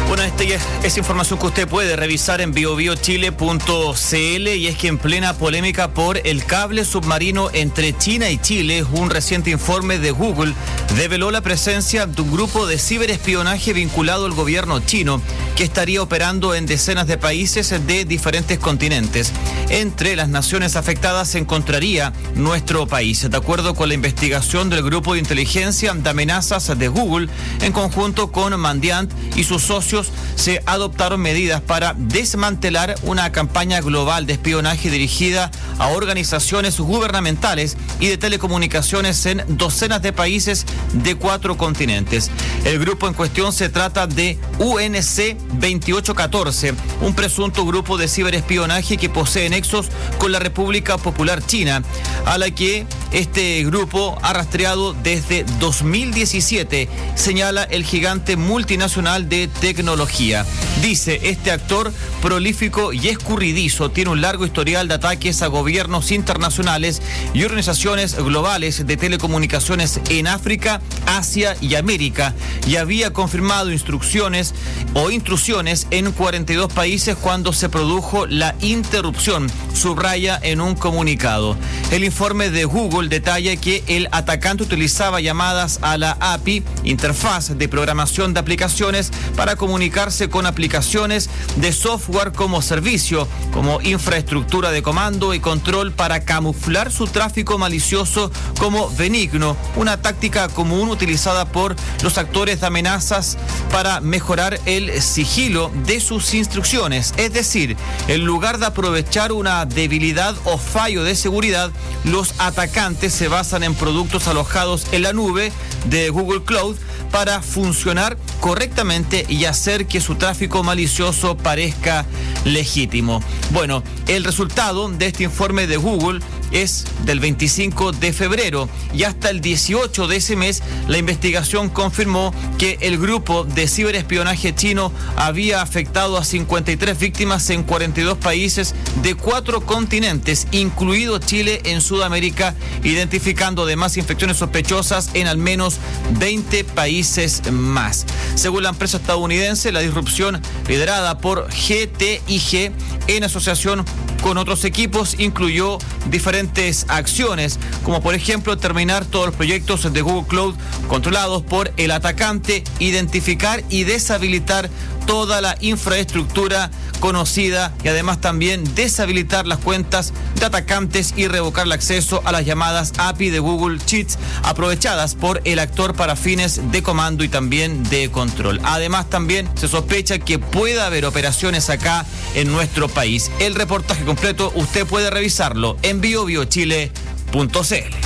Bueno, esta es, es información que usted puede revisar en bio bio chile punto c l, y es que en plena polémica por el cable submarino entre China y Chile, un reciente informe de Google develó la presencia de un grupo de ciberespionaje vinculado al gobierno chino que estaría operando en decenas de países de diferentes continentes. Entre las naciones afectadas se encontraría nuestro país. De acuerdo con la investigación del grupo de inteligencia de amenazas de Google, en conjunto con Mandiant y sus socios, se adoptaron medidas para desmantelar una campaña global de espionaje dirigida a organizaciones gubernamentales y de telecomunicaciones en docenas de países de cuatro continentes. El grupo en cuestión se trata de U N C veintiocho catorce, un presunto grupo de ciberespionaje que posee nexos con la República Popular China, a la que este grupo ha rastreado desde dos mil diecisiete, señala el gigante multinacional de tecnología. Dice, este actor prolífico y escurridizo tiene un largo historial de ataques a gobiernos internacionales y organizaciones globales de telecomunicaciones en África, Asia y América, y había confirmado instrucciones o intrusiones en cuarenta y dos países cuando se produjo la interrupción, subraya en un comunicado. El informe de Google detalla que el atacante utilizaba llamadas a la A P I, interfaz de programación de aplicaciones, para comunicarse con aplicaciones de software como servicio, como infraestructura de comando y control, para camuflar su tráfico malicioso como benigno, una táctica común utilizada por los actores de amenazas para mejorar el sigilo de sus instrucciones. Es decir, en lugar de aprovechar una debilidad o fallo de seguridad, los atacantes se basan en productos alojados en la nube de Google Cloud para funcionar correctamente y hacer que su tráfico malicioso parezca legítimo. Bueno, el resultado de este informe de Google es del veinticinco de febrero, y hasta el dieciocho de ese mes la investigación confirmó que el grupo de ciberespionaje chino había afectado a cincuenta y tres víctimas en cuarenta y dos países de cuatro continentes, incluido Chile en Sudamérica, identificando además infecciones sospechosas en al menos veinte países más. Según la empresa estadounidense, la disrupción liderada por G T I G en asociación con otros equipos incluyó diferentes acciones, como por ejemplo terminar todos los proyectos de Google Cloud controlados por el atacante, identificar y deshabilitar toda la infraestructura conocida y además también deshabilitar las cuentas de atacantes y revocar el acceso a las llamadas A P I de Google Sheets aprovechadas por el actor para fines de comando y también de control. Además también se sospecha que pueda haber operaciones acá en nuestro país. El reportaje completo usted puede revisarlo en bio bio chile punto c l.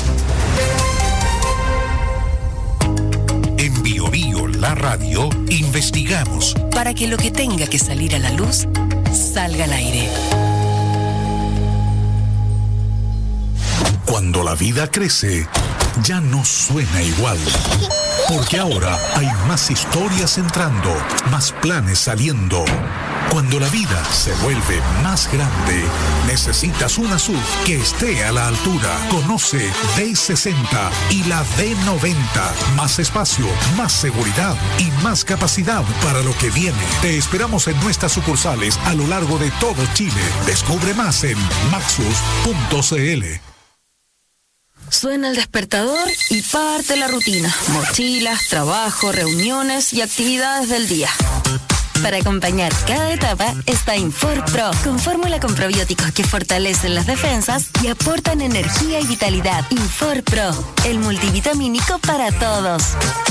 En Bio Bio, la radio, investigamos para que lo que tenga que salir a la luz salga al aire. Cuando la vida crece, ya no suena igual. Porque ahora hay más historias entrando, más planes saliendo. Cuando la vida se vuelve más grande, necesitas una S U V que esté a la altura. Conoce D sesenta y la D noventa. Más espacio, más seguridad y más capacidad para lo que viene. Te esperamos en nuestras sucursales a lo largo de todo Chile. Descubre más en maxus punto c l. Suena el despertador y parte la rutina. Mochilas, trabajo, reuniones y actividades del día. Para acompañar cada etapa está Infor Pro, con fórmula con probióticos que fortalecen las defensas y aportan energía y vitalidad. Infor Pro, el multivitamínico para todos.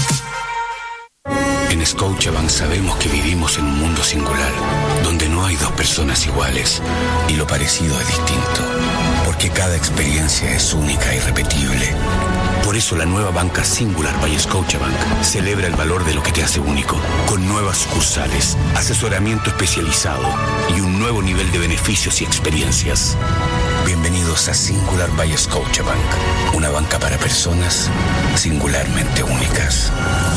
En Scotiabank sabemos que vivimos en un mundo singular, donde no hay dos personas iguales y lo parecido es distinto, porque cada experiencia es única e irrepetible. Por eso la nueva banca Singular by Scotiabank celebra el valor de lo que te hace único, con nuevas sucursales, asesoramiento especializado y un nuevo nivel de beneficios y experiencias. Bienvenidos a Singular by Scotiabank, una banca para personas singularmente únicas.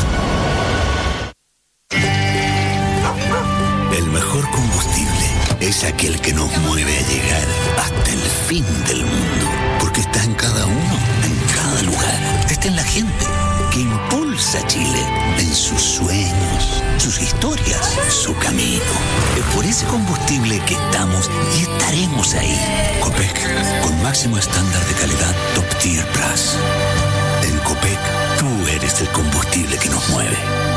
El mejor combustible es aquel que nos mueve a llegar hasta el fin del mundo, porque está en cada uno, en cada lugar. Está en la gente que impulsa a Chile, en sus sueños, sus historias, su camino. Es por ese combustible que estamos y estaremos ahí. Copec, con máximo estándar de calidad Top Tier Plus. En Copec, tú eres el combustible que nos mueve.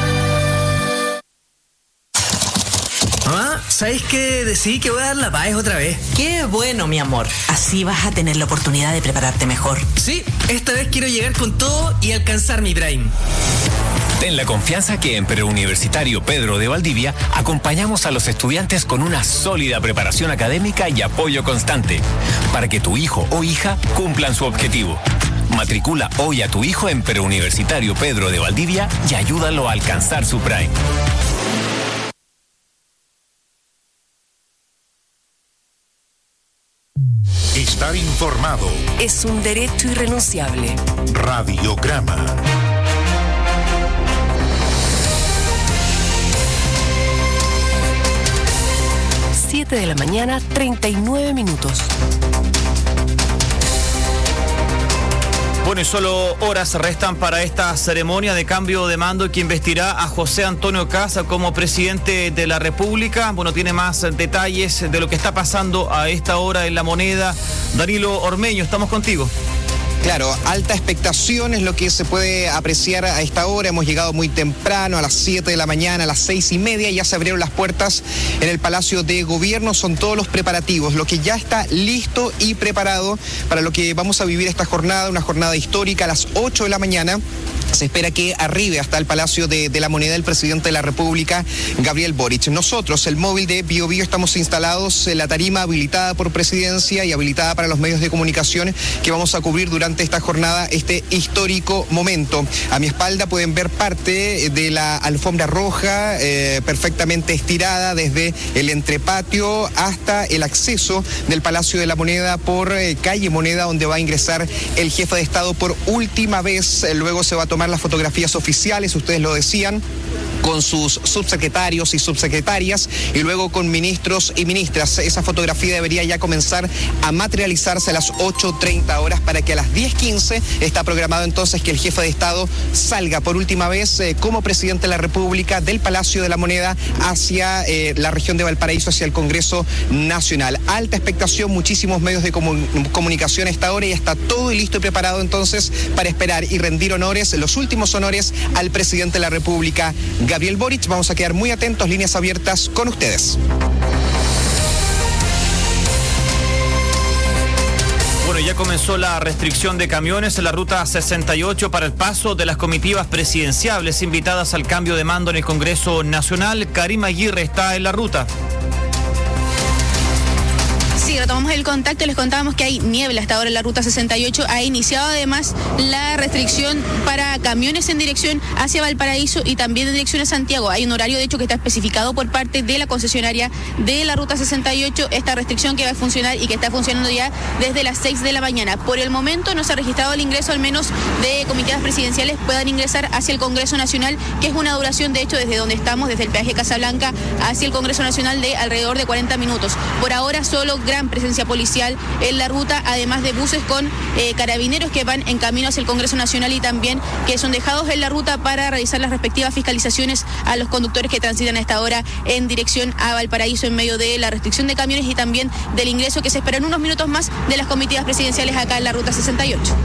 Mamá, ¿sabes qué? Decidí que voy a dar la paz otra vez. Qué bueno, mi amor. Así vas a tener la oportunidad de prepararte mejor. Sí, esta vez quiero llegar con todo y alcanzar mi prime. Ten la confianza que en Preuniversitario Pedro de Valdivia acompañamos a los estudiantes con una sólida preparación académica y apoyo constante para que tu hijo o hija cumplan su objetivo. Matricula hoy a tu hijo en Preuniversitario Pedro de Valdivia y ayúdalo a alcanzar su prime. Estar informado es un derecho irrenunciable. Radiograma. siete de la mañana, treinta y nueve minutos. Bueno, y solo horas restan para esta ceremonia de cambio de mando que investirá a José Antonio Kast como presidente de la República. Bueno, tiene más detalles de lo que está pasando a esta hora en La Moneda. Danilo Ormeño, estamos contigo. Claro, alta expectación es lo que se puede apreciar a esta hora. Hemos llegado muy temprano, a las siete de la mañana, a las seis y media, ya se abrieron las puertas en el Palacio de Gobierno. Son todos los preparativos, lo que ya está listo y preparado para lo que vamos a vivir esta jornada, una jornada histórica. A las ocho de la mañana se espera que arribe hasta el Palacio de, de la Moneda el presidente de la República, Gabriel Boric. Nosotros, el móvil de Bio Bio, estamos instalados en la tarima habilitada por Presidencia y habilitada para los medios de comunicación que vamos a cubrir durante esta jornada, este histórico momento. A mi espalda pueden ver parte de la alfombra roja eh, perfectamente estirada desde el entrepatio hasta el acceso del Palacio de la Moneda por eh, calle Moneda, donde va a ingresar el jefe de Estado por última vez. Eh, luego se va a tomar las fotografías oficiales, ustedes lo decían, con sus subsecretarios y subsecretarias y luego con ministros y ministras. Esa fotografía debería ya comenzar a materializarse a las ocho treinta horas para que a las diez quince está programado entonces que el jefe de Estado salga por última vez eh, como presidente de la República del Palacio de la Moneda hacia eh, la región de Valparaíso, hacia el Congreso Nacional. Alta expectación, muchísimos medios de comun- comunicación a esta hora y está todo listo y preparado entonces para esperar y rendir honores, los últimos honores al presidente de la República, Gabriel Boric. Vamos a quedar muy atentos, líneas abiertas con ustedes. Bueno, ya comenzó la restricción de camiones en la ruta sesenta y ocho para el paso de las comitivas presidenciables invitadas al cambio de mando en el Congreso Nacional. Karim Aguirre está en la ruta. Sí, retomamos el contacto y les contábamos que hay niebla hasta ahora en la ruta sesenta y ocho. Ha iniciado además la restricción para camiones en dirección hacia Valparaíso y también en dirección a Santiago. Hay un horario, de hecho, que está especificado por parte de la concesionaria de la ruta sesenta y ocho. Esta restricción que va a funcionar y que está funcionando ya desde las seis de la mañana. Por el momento no se ha registrado el ingreso, al menos de comitivas presidenciales puedan ingresar hacia el Congreso Nacional, que es una duración, de hecho, desde donde estamos, desde el peaje Casablanca hacia el Congreso Nacional, de alrededor de cuarenta minutos. Por ahora solo gran presencia policial en la ruta, además de buses con eh, carabineros que van en camino hacia el Congreso Nacional y también que son dejados en la ruta para realizar las respectivas fiscalizaciones a los conductores que transitan a esta hora en dirección a Valparaíso en medio de la restricción de camiones y también del ingreso que se espera en unos minutos más de las comitivas presidenciales acá en la ruta sesenta y ocho.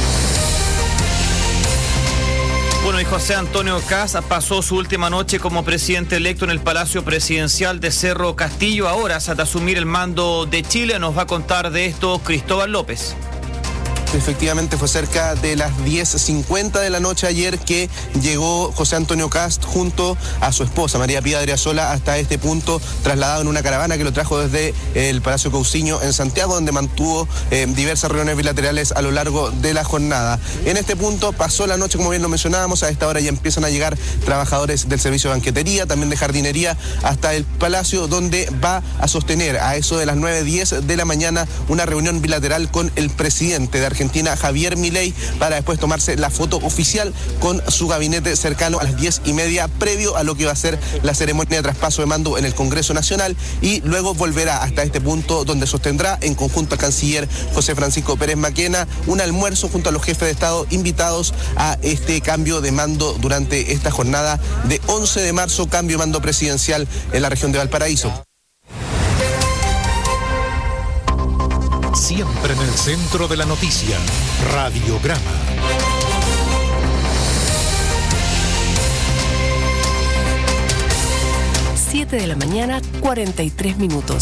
Bueno, y José Antonio Kast pasó su última noche como presidente electo en el Palacio Presidencial de Cerro Castillo. Ahora, hasta asumir el mando de Chile, nos va a contar de esto Cristóbal López. Efectivamente fue cerca de las diez cincuenta de la noche ayer que llegó José Antonio Kast junto a su esposa María Pía Adriasola hasta este punto, trasladado en una caravana que lo trajo desde el Palacio Cousiño en Santiago, donde mantuvo eh, diversas reuniones bilaterales a lo largo de la jornada. En este punto pasó la noche, como bien lo mencionábamos. A esta hora ya empiezan a llegar trabajadores del servicio de banquetería, también de jardinería, hasta el Palacio, donde va a sostener a eso de las nueve diez de la mañana una reunión bilateral con el presidente de Argentina, Argentina, Javier Milei, para después tomarse la foto oficial con su gabinete cercano a las diez y media, previo a lo que va a ser la ceremonia de traspaso de mando en el Congreso Nacional, y luego volverá hasta este punto donde sostendrá en conjunto al canciller José Francisco Pérez Maquena un almuerzo junto a los jefes de Estado invitados a este cambio de mando durante esta jornada de once de marzo, cambio de mando presidencial en la región de Valparaíso. Siempre en el centro de la noticia, Radiograma. siete de la mañana, cuarenta y tres minutos.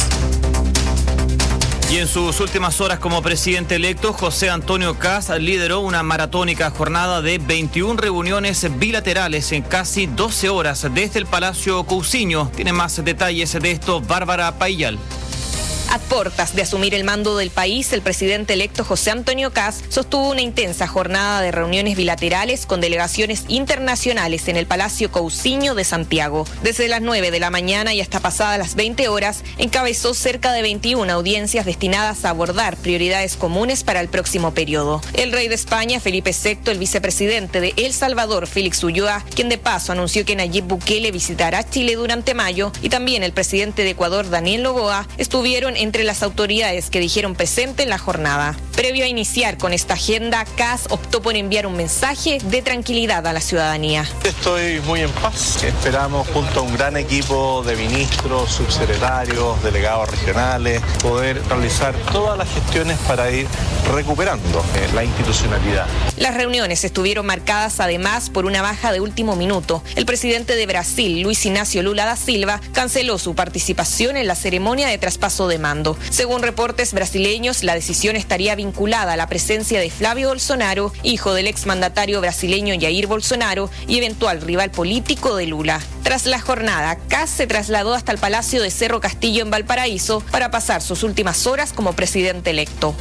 Y en sus últimas horas como presidente electo, José Antonio Kast lideró una maratónica jornada de veintiuna reuniones bilaterales en casi doce horas desde el Palacio Cousiño. Tiene más detalles de esto Bárbara Paillal. A puertas de asumir el mando del país, el presidente electo José Antonio Kast sostuvo una intensa jornada de reuniones bilaterales con delegaciones internacionales en el Palacio Cousiño de Santiago. Desde las nueve de la mañana y hasta pasadas las veinte horas, encabezó cerca de veintiuna audiencias destinadas a abordar prioridades comunes para el próximo periodo. El rey de España, Felipe sexto, el vicepresidente de El Salvador, Félix Ulloa, quien de paso anunció que Nayib Bukele visitará Chile durante mayo, y también el presidente de Ecuador, Daniel Noboa, estuvieron entre las autoridades que dijeron presente en la jornada. Previo a iniciar con esta agenda, Kast optó por enviar un mensaje de tranquilidad a la ciudadanía. Estoy muy en paz. Esperamos, junto a un gran equipo de ministros, subsecretarios, delegados regionales, poder realizar todas las gestiones para ir recuperando eh, la institucionalidad. Las reuniones estuvieron marcadas además por una baja de último minuto. El presidente de Brasil, Luis Ignacio Lula da Silva, canceló su participación en la ceremonia de traspaso de mando. Según reportes brasileños, la decisión estaría vinculada a la presencia de Flavio Bolsonaro, hijo del exmandatario brasileño Jair Bolsonaro y eventual rival político de Lula. Tras la jornada, Kast se trasladó hasta el Palacio de Cerro Castillo en Valparaíso para pasar sus últimas horas como presidente electo.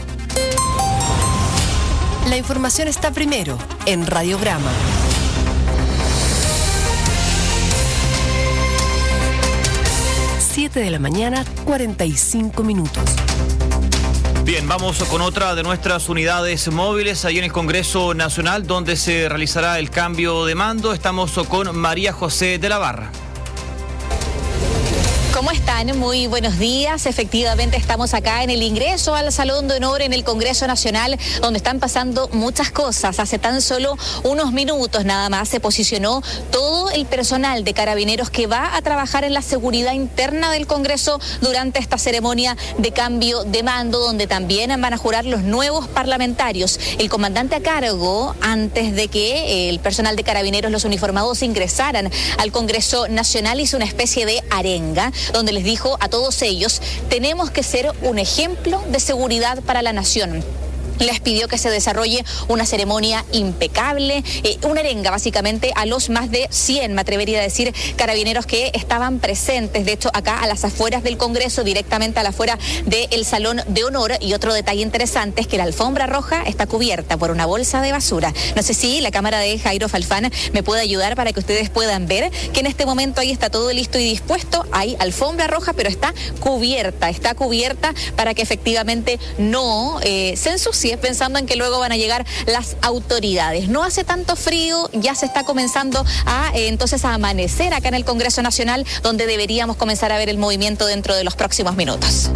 La información está primero en Radiograma. siete de la mañana, cuarenta y cinco minutos. Bien, vamos con otra de nuestras unidades móviles ahí en el Congreso Nacional, donde se realizará el cambio de mando. Estamos con María José de la Barra. ¿Cómo están? Muy buenos días. Efectivamente estamos acá en el ingreso al Salón de Honor en el Congreso Nacional, donde están pasando muchas cosas. Hace tan solo unos minutos nada más se posicionó todo el personal de Carabineros que va a trabajar en la seguridad interna del Congreso durante esta ceremonia de cambio de mando, donde también van a jurar los nuevos parlamentarios. El comandante a cargo, antes de que el personal de Carabineros, los uniformados, ingresaran al Congreso Nacional, hizo una especie de arenga, donde les dijo a todos ellos: tenemos que ser un ejemplo de seguridad para la nación. Les pidió que se desarrolle una ceremonia impecable, eh, una arenga básicamente a los más de cien, me atrevería a decir, carabineros que estaban presentes, de hecho acá a las afueras del Congreso, directamente a la afuera del Salón de Honor. Y otro detalle interesante es que la alfombra roja está cubierta por una bolsa de basura. No sé si la cámara de Jairo Falfán me puede ayudar para que ustedes puedan ver que en este momento ahí está todo listo y dispuesto. Hay alfombra roja, pero está cubierta, está cubierta para que efectivamente no eh, se ensucie, pensando en que luego van a llegar las autoridades. No hace tanto frío, ya se está comenzando a eh, entonces a amanecer acá en el Congreso Nacional, donde deberíamos comenzar a ver el movimiento dentro de los próximos minutos.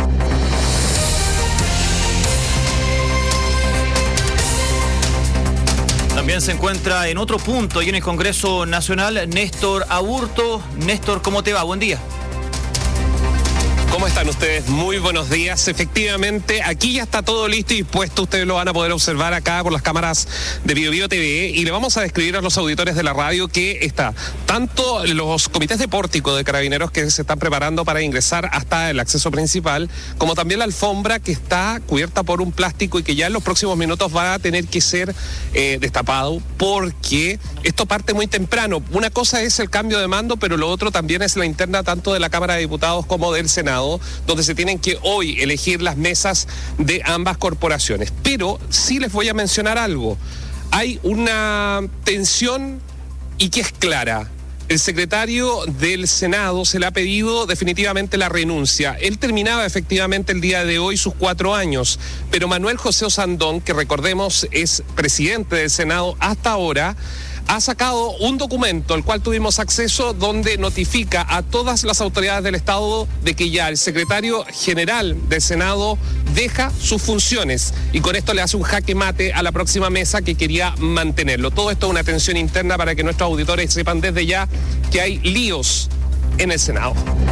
También se encuentra en otro punto y en el Congreso Nacional Néstor Aburto. Néstor, ¿cómo te va? Buen día. ¿Cómo están ustedes? Muy buenos días. Efectivamente, aquí ya está todo listo y dispuesto. Ustedes lo van a poder observar acá por las cámaras de Bio Bio T V, y le vamos a describir a los auditores de la radio que está tanto los comités de pórtico de Carabineros que se están preparando para ingresar hasta el acceso principal, como también la alfombra que está cubierta por un plástico y que ya en los próximos minutos va a tener que ser eh, destapado, porque esto parte muy temprano. Una cosa es el cambio de mando, pero lo otro también es la interna tanto de la Cámara de Diputados como del Senado, donde se tienen que hoy elegir las mesas de ambas corporaciones. Pero sí les voy a mencionar algo. Hay una tensión y que es clara. El secretario del Senado se le ha pedido definitivamente la renuncia. Él terminaba efectivamente el día de hoy sus cuatro años, pero Manuel José Osandón, que recordemos es presidente del Senado hasta ahora, ha sacado un documento al cual tuvimos acceso donde notifica a todas las autoridades del Estado de que ya el secretario general del Senado deja sus funciones y con esto le hace un jaque mate a la próxima mesa que quería mantenerlo. Todo esto es una tensión interna para que nuestros auditores sepan desde ya que hay líos en el Senado.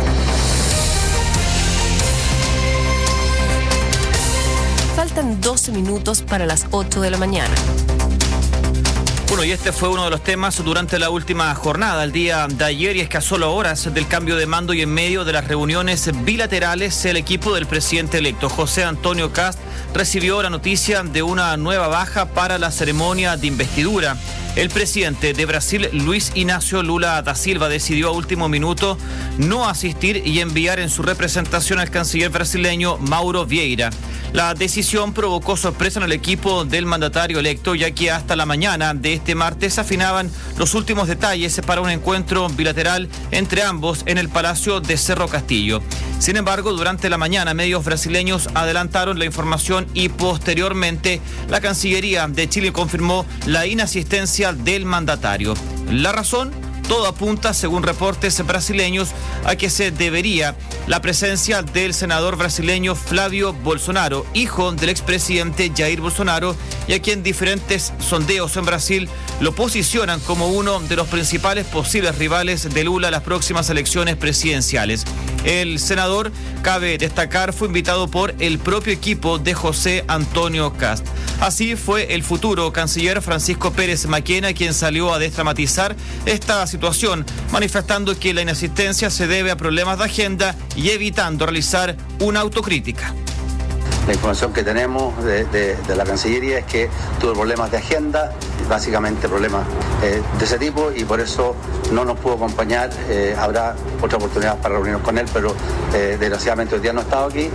Faltan doce minutos para las ocho de la mañana. Bueno, y este fue uno de los temas durante la última jornada, el día de ayer, y es que a solo horas del cambio de mando y en medio de las reuniones bilaterales, el equipo del presidente electo, José Antonio Kast, recibió la noticia de una nueva baja para la ceremonia de investidura. El presidente de Brasil, Luis Inácio Lula da Silva, decidió a último minuto no asistir y enviar en su representación al canciller brasileño Mauro Vieira. La decisión provocó sorpresa en el equipo del mandatario electo, ya que hasta la mañana de este martes afinaban los últimos detalles para un encuentro bilateral entre ambos en el Palacio de Cerro Castillo. Sin embargo, durante la mañana, medios brasileños adelantaron la información y posteriormente la Cancillería de Chile confirmó la inasistencia del mandatario. La razón: todo apunta, según reportes brasileños, a que se debería la presencia del senador brasileño Flávio Bolsonaro, hijo del expresidente Jair Bolsonaro, y a quien diferentes sondeos en Brasil lo posicionan como uno de los principales posibles rivales de Lula en las próximas elecciones presidenciales. El senador, cabe destacar, fue invitado por el propio equipo de José Antonio Kast. Así fue el futuro canciller Francisco Pérez Maquena quien salió a desdramatizar esta situación, manifestando que la inasistencia se debe a problemas de agenda y evitando realizar una autocrítica. La información que tenemos de, de, de la Cancillería es que tuvo problemas de agenda, básicamente problemas eh, de ese tipo, y por eso no nos pudo acompañar. Eh, habrá otra oportunidad para reunirnos con él, pero eh, desgraciadamente hoy día no ha estado aquí.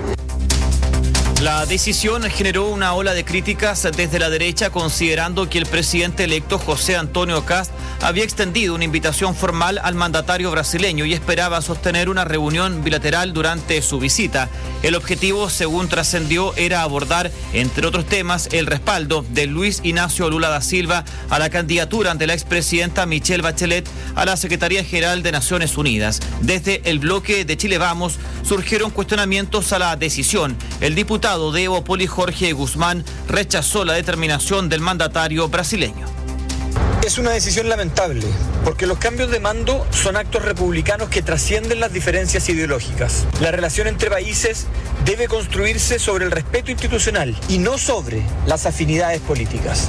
La decisión generó una ola de críticas desde la derecha, considerando que el presidente electo José Antonio Kast había extendido una invitación formal al mandatario brasileño y esperaba sostener una reunión bilateral durante su visita. El objetivo, según trascendió, era abordar, entre otros temas, el respaldo de Luis Inácio Lula da Silva a la candidatura de la expresidenta Michelle Bachelet a la Secretaría General de Naciones Unidas. Desde el bloque de Chile Vamos surgieron cuestionamientos a la decisión. El diputado de Evópolis, Jorge Guzmán, rechazó la determinación del mandatario brasileño. Es una decisión lamentable, porque los cambios de mando son actos republicanos que trascienden las diferencias ideológicas. La relación entre países debe construirse sobre el respeto institucional y no sobre las afinidades políticas.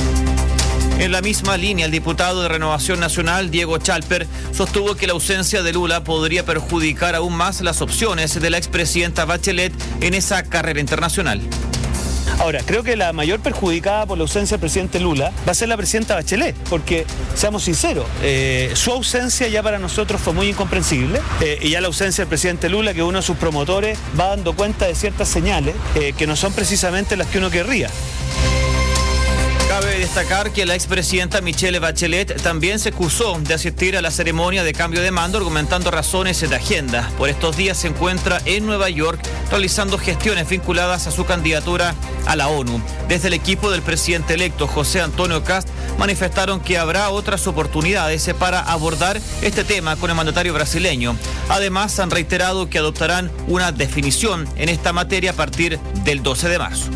En la misma línea, el diputado de Renovación Nacional, Diego Chalper, sostuvo que la ausencia de Lula podría perjudicar aún más las opciones de la expresidenta Bachelet en esa carrera internacional. Ahora, creo que la mayor perjudicada por la ausencia del presidente Lula va a ser la presidenta Bachelet, porque, seamos sinceros, eh, su ausencia ya para nosotros fue muy incomprensible, eh, y ya la ausencia del presidente Lula, que uno de sus promotores va dando cuenta de ciertas señales eh, que no son precisamente las que uno querría. Cabe destacar que la expresidenta Michelle Bachelet también se excusó de asistir a la ceremonia de cambio de mando, argumentando razones de agenda. Por estos días se encuentra en Nueva York realizando gestiones vinculadas a su candidatura a la ONU. Desde el equipo del presidente electo José Antonio Kast manifestaron que habrá otras oportunidades para abordar este tema con el mandatario brasileño. Además, han reiterado que adoptarán una definición en esta materia a partir del doce de marzo.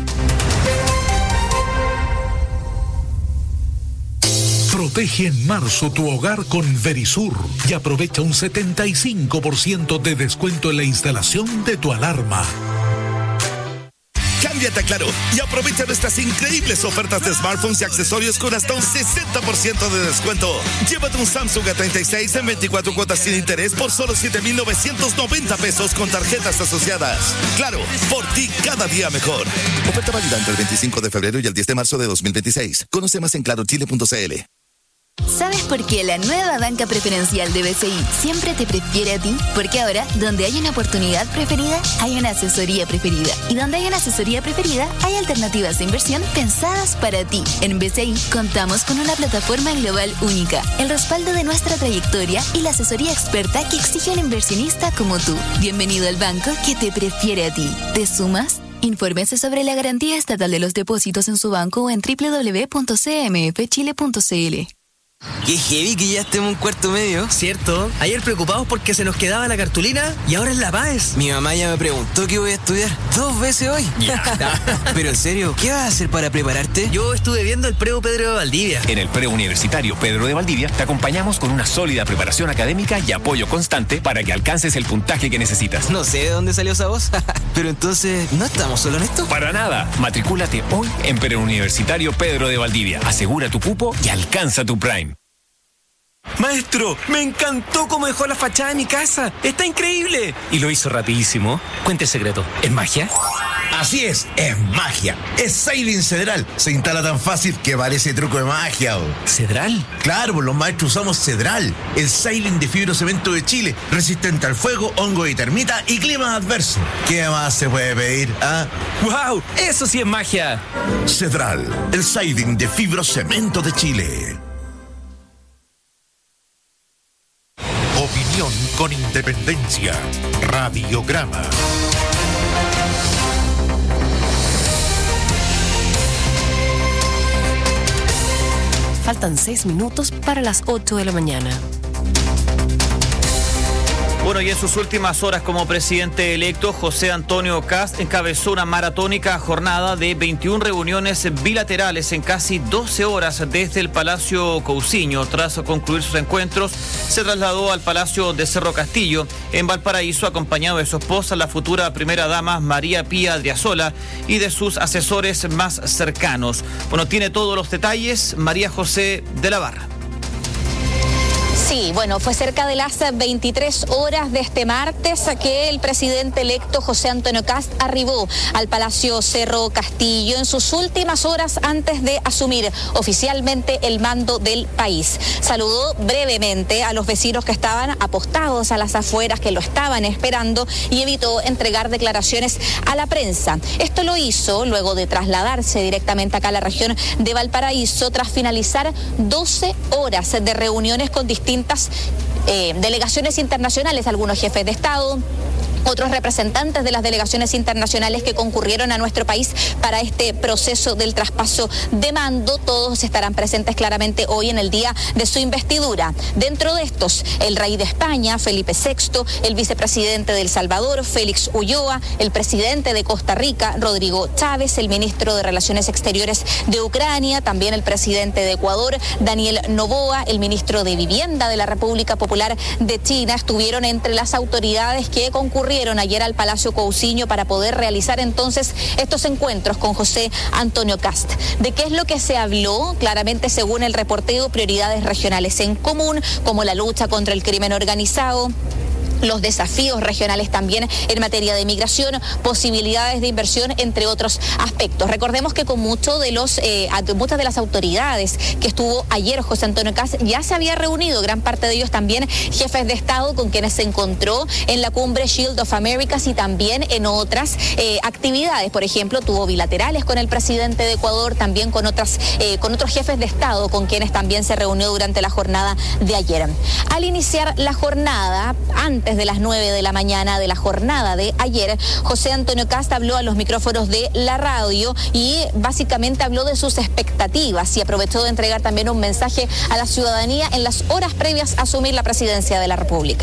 Protege en marzo tu hogar con Verisur y aprovecha un setenta y cinco por ciento de descuento en la instalación de tu alarma. Cámbiate a Claro y aprovecha nuestras increíbles ofertas de smartphones y accesorios con hasta un sesenta por ciento de descuento. Llévate un Samsung A treinta y seis en veinticuatro cuotas sin interés por solo siete mil novecientos noventa pesos con tarjetas asociadas. Claro, por ti cada día mejor. Oferta válida entre el veinticinco de febrero y el diez de marzo de dos mil veintiséis. Conoce más en claro chile punto c l. ¿Sabes por qué la nueva banca preferencial de B C I siempre te prefiere a ti? Porque ahora, donde hay una oportunidad preferida, hay una asesoría preferida. Y donde hay una asesoría preferida, hay alternativas de inversión pensadas para ti. En B C I contamos con una plataforma global única, el respaldo de nuestra trayectoria y la asesoría experta que exige un inversionista como tú. Bienvenido al banco que te prefiere a ti. ¿Te sumas? Infórmese sobre la garantía estatal de los depósitos en su banco o en doble u doble u doble u punto c m f chile punto c l. Qué heavy que ya estemos en cuarto medio. Cierto. Ayer preocupados porque se nos quedaba la cartulina y ahora es la Páez. Mi mamá ya me preguntó qué voy a estudiar dos veces hoy. Pero en serio, ¿qué vas a hacer para prepararte? Yo estuve viendo el Preu Pedro de Valdivia. En el Preuniversitario Pedro de Valdivia te acompañamos con una sólida preparación académica y apoyo constante para que alcances el puntaje que necesitas. No sé de dónde salió esa voz. Pero entonces, ¿no estamos solo en esto? Para nada. Matricúlate hoy en Preuniversitario Pedro de Valdivia. Asegura tu cupo y alcanza tu Prime. Maestro, me encantó cómo dejó la fachada de mi casa. Está increíble. Y lo hizo rapidísimo. Cuente el secreto. ¿Es magia? Así es, es magia. Es Cedral Cedral. Se instala tan fácil que parece truco de magia. ¿O? ¿Cedral? Claro, pues los maestros usamos Cedral, el Ceiling de fibrocemento de Chile, resistente al fuego, hongo y termita y clima adverso. ¿Qué más se puede pedir? ¿Ah? ¡Wow! ¡Eso sí es magia! Cedral, el Ceiling de fibrocemento de Chile. Opinión con independencia. Radiograma. Faltan seis minutos para las ocho de la mañana. Bueno, y en sus últimas horas como presidente electo, José Antonio Kast encabezó una maratónica jornada de veintiuna reuniones bilaterales en casi doce horas desde el Palacio Cousiño. Tras concluir sus encuentros, se trasladó al Palacio de Cerro Castillo, en Valparaíso, acompañado de su esposa, la futura primera dama María Pía Adriasola, y de sus asesores más cercanos. Bueno, tiene todos los detalles María José de la Barra. Sí, bueno, fue cerca de las veintitrés horas de este martes que el presidente electo José Antonio Kast arribó al Palacio Cerro Castillo en sus últimas horas antes de asumir oficialmente el mando del país. Saludó brevemente a los vecinos que estaban apostados a las afueras, que lo estaban esperando, y evitó entregar declaraciones a la prensa. Esto lo hizo luego de trasladarse directamente acá a la región de Valparaíso tras finalizar doce horas de reuniones con distintas Eh, delegaciones internacionales, algunos jefes de Estado, otros representantes de las delegaciones internacionales que concurrieron a nuestro país para este proceso del traspaso de mando. Todos estarán presentes claramente hoy en el día de su investidura. Dentro de estos, el rey de España, Felipe sexto, el vicepresidente de El Salvador, Félix Ulloa, el presidente de Costa Rica, Rodrigo Chávez, el ministro de Relaciones Exteriores de Ucrania, también el presidente de Ecuador, Daniel Noboa, el ministro de Vivienda de la República Popular de China, estuvieron entre las autoridades que concurrieron ayer al Palacio Cousiño para poder realizar entonces estos encuentros con José Antonio Kast. ¿De qué es lo que se habló? Claramente, según el reporteo, prioridades regionales en común, como la lucha contra el crimen organizado, los desafíos regionales también en materia de migración, posibilidades de inversión, entre otros aspectos. Recordemos que con muchos de los eh, muchas de las autoridades que estuvo ayer José Antonio Kast ya se había reunido, gran parte de ellos también jefes de Estado con quienes se encontró en la cumbre Shield of Americas y también en otras eh, actividades. Por ejemplo, tuvo bilaterales con el presidente de Ecuador, también con otras eh, con otros jefes de Estado con quienes también se reunió durante la jornada de ayer. Al iniciar la jornada, antes de las nueve de la mañana de la jornada de ayer, José Antonio Kast habló a los micrófonos de la radio y básicamente habló de sus expectativas y aprovechó de entregar también un mensaje a la ciudadanía en las horas previas a asumir la presidencia de la República.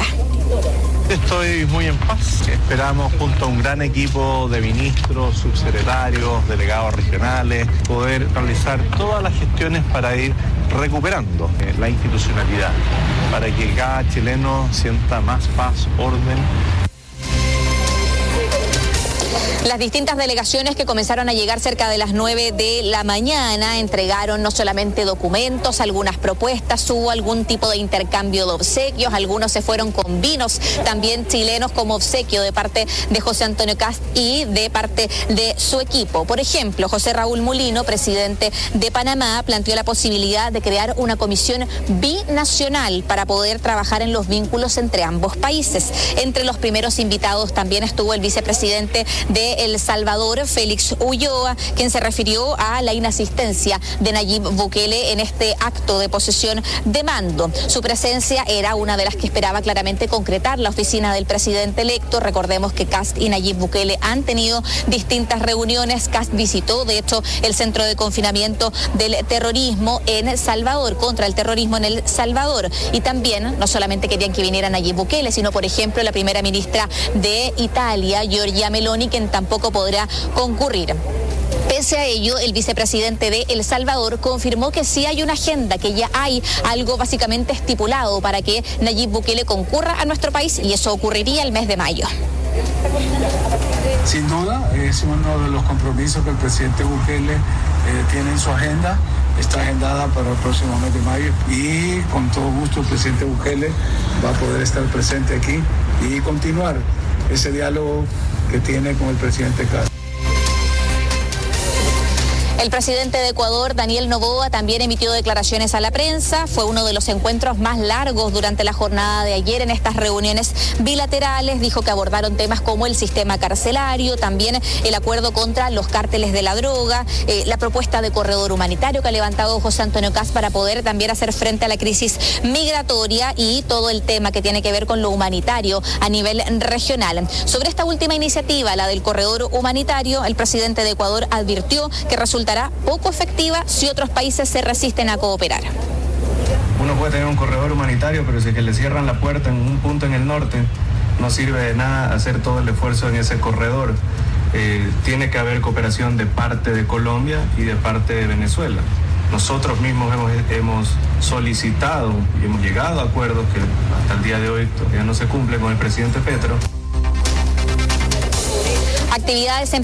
Estoy muy en paz. Esperamos, junto a un gran equipo de ministros, subsecretarios, delegados regionales, poder realizar todas las gestiones para ir recuperando eh, la institucionalidad, para que cada chileno sienta más paz, orden. Las distintas delegaciones que comenzaron a llegar cerca de las nueve de la mañana entregaron no solamente documentos, algunas propuestas, hubo algún tipo de intercambio de obsequios, algunos se fueron con vinos también chilenos como obsequio de parte de José Antonio Kast y de parte de su equipo. Por ejemplo, José Raúl Mulino, presidente de Panamá, planteó la posibilidad de crear una comisión binacional para poder trabajar en los vínculos entre ambos países. Entre los primeros invitados también estuvo el vicepresidente de El Salvador, Félix Ulloa, quien se refirió a la inasistencia de Nayib Bukele en este acto de posesión de mando. Su presencia era una de las que esperaba claramente concretar la oficina del presidente electo. Recordemos que Kast y Nayib Bukele han tenido distintas reuniones. Kast visitó, de hecho, el centro de confinamiento del terrorismo en El Salvador, contra el terrorismo en El Salvador. Y también, no solamente querían que viniera Nayib Bukele, sino, por ejemplo, la primera ministra de Italia, Giorgia Meloni, quien tampoco podrá concurrir. Pese a ello, el vicepresidente de El Salvador confirmó que sí hay una agenda, que ya hay algo básicamente estipulado para que Nayib Bukele concurra a nuestro país, y eso ocurriría el mes de mayo. Sin duda, es uno de los compromisos que el presidente Bukele eh, tiene en su agenda. Está agendada para el próximo mes de mayo y con todo gusto el presidente Bukele va a poder estar presente aquí y continuar ese diálogo que tiene con el presidente Kast. El presidente de Ecuador, Daniel Noboa, también emitió declaraciones a la prensa. Fue uno de los encuentros más largos durante la jornada de ayer en estas reuniones bilaterales. Dijo que abordaron temas como el sistema carcelario, también el acuerdo contra los cárteles de la droga, eh, la propuesta de corredor humanitario que ha levantado José Antonio Kast para poder también hacer frente a la crisis migratoria y todo el tema que tiene que ver con lo humanitario a nivel regional. Sobre esta última iniciativa, la del corredor humanitario, el presidente de Ecuador advirtió que resulta poco efectiva si otros países se resisten a cooperar. Uno puede tener un corredor humanitario, pero si es que le cierran la puerta en un punto en el norte, no sirve de nada hacer todo el esfuerzo en ese corredor. Eh, tiene que haber cooperación de parte de Colombia y de parte de Venezuela. Nosotros mismos hemos, hemos solicitado y hemos llegado a acuerdos que hasta el día de hoy todavía no se cumplen con el presidente Petro. Actividades en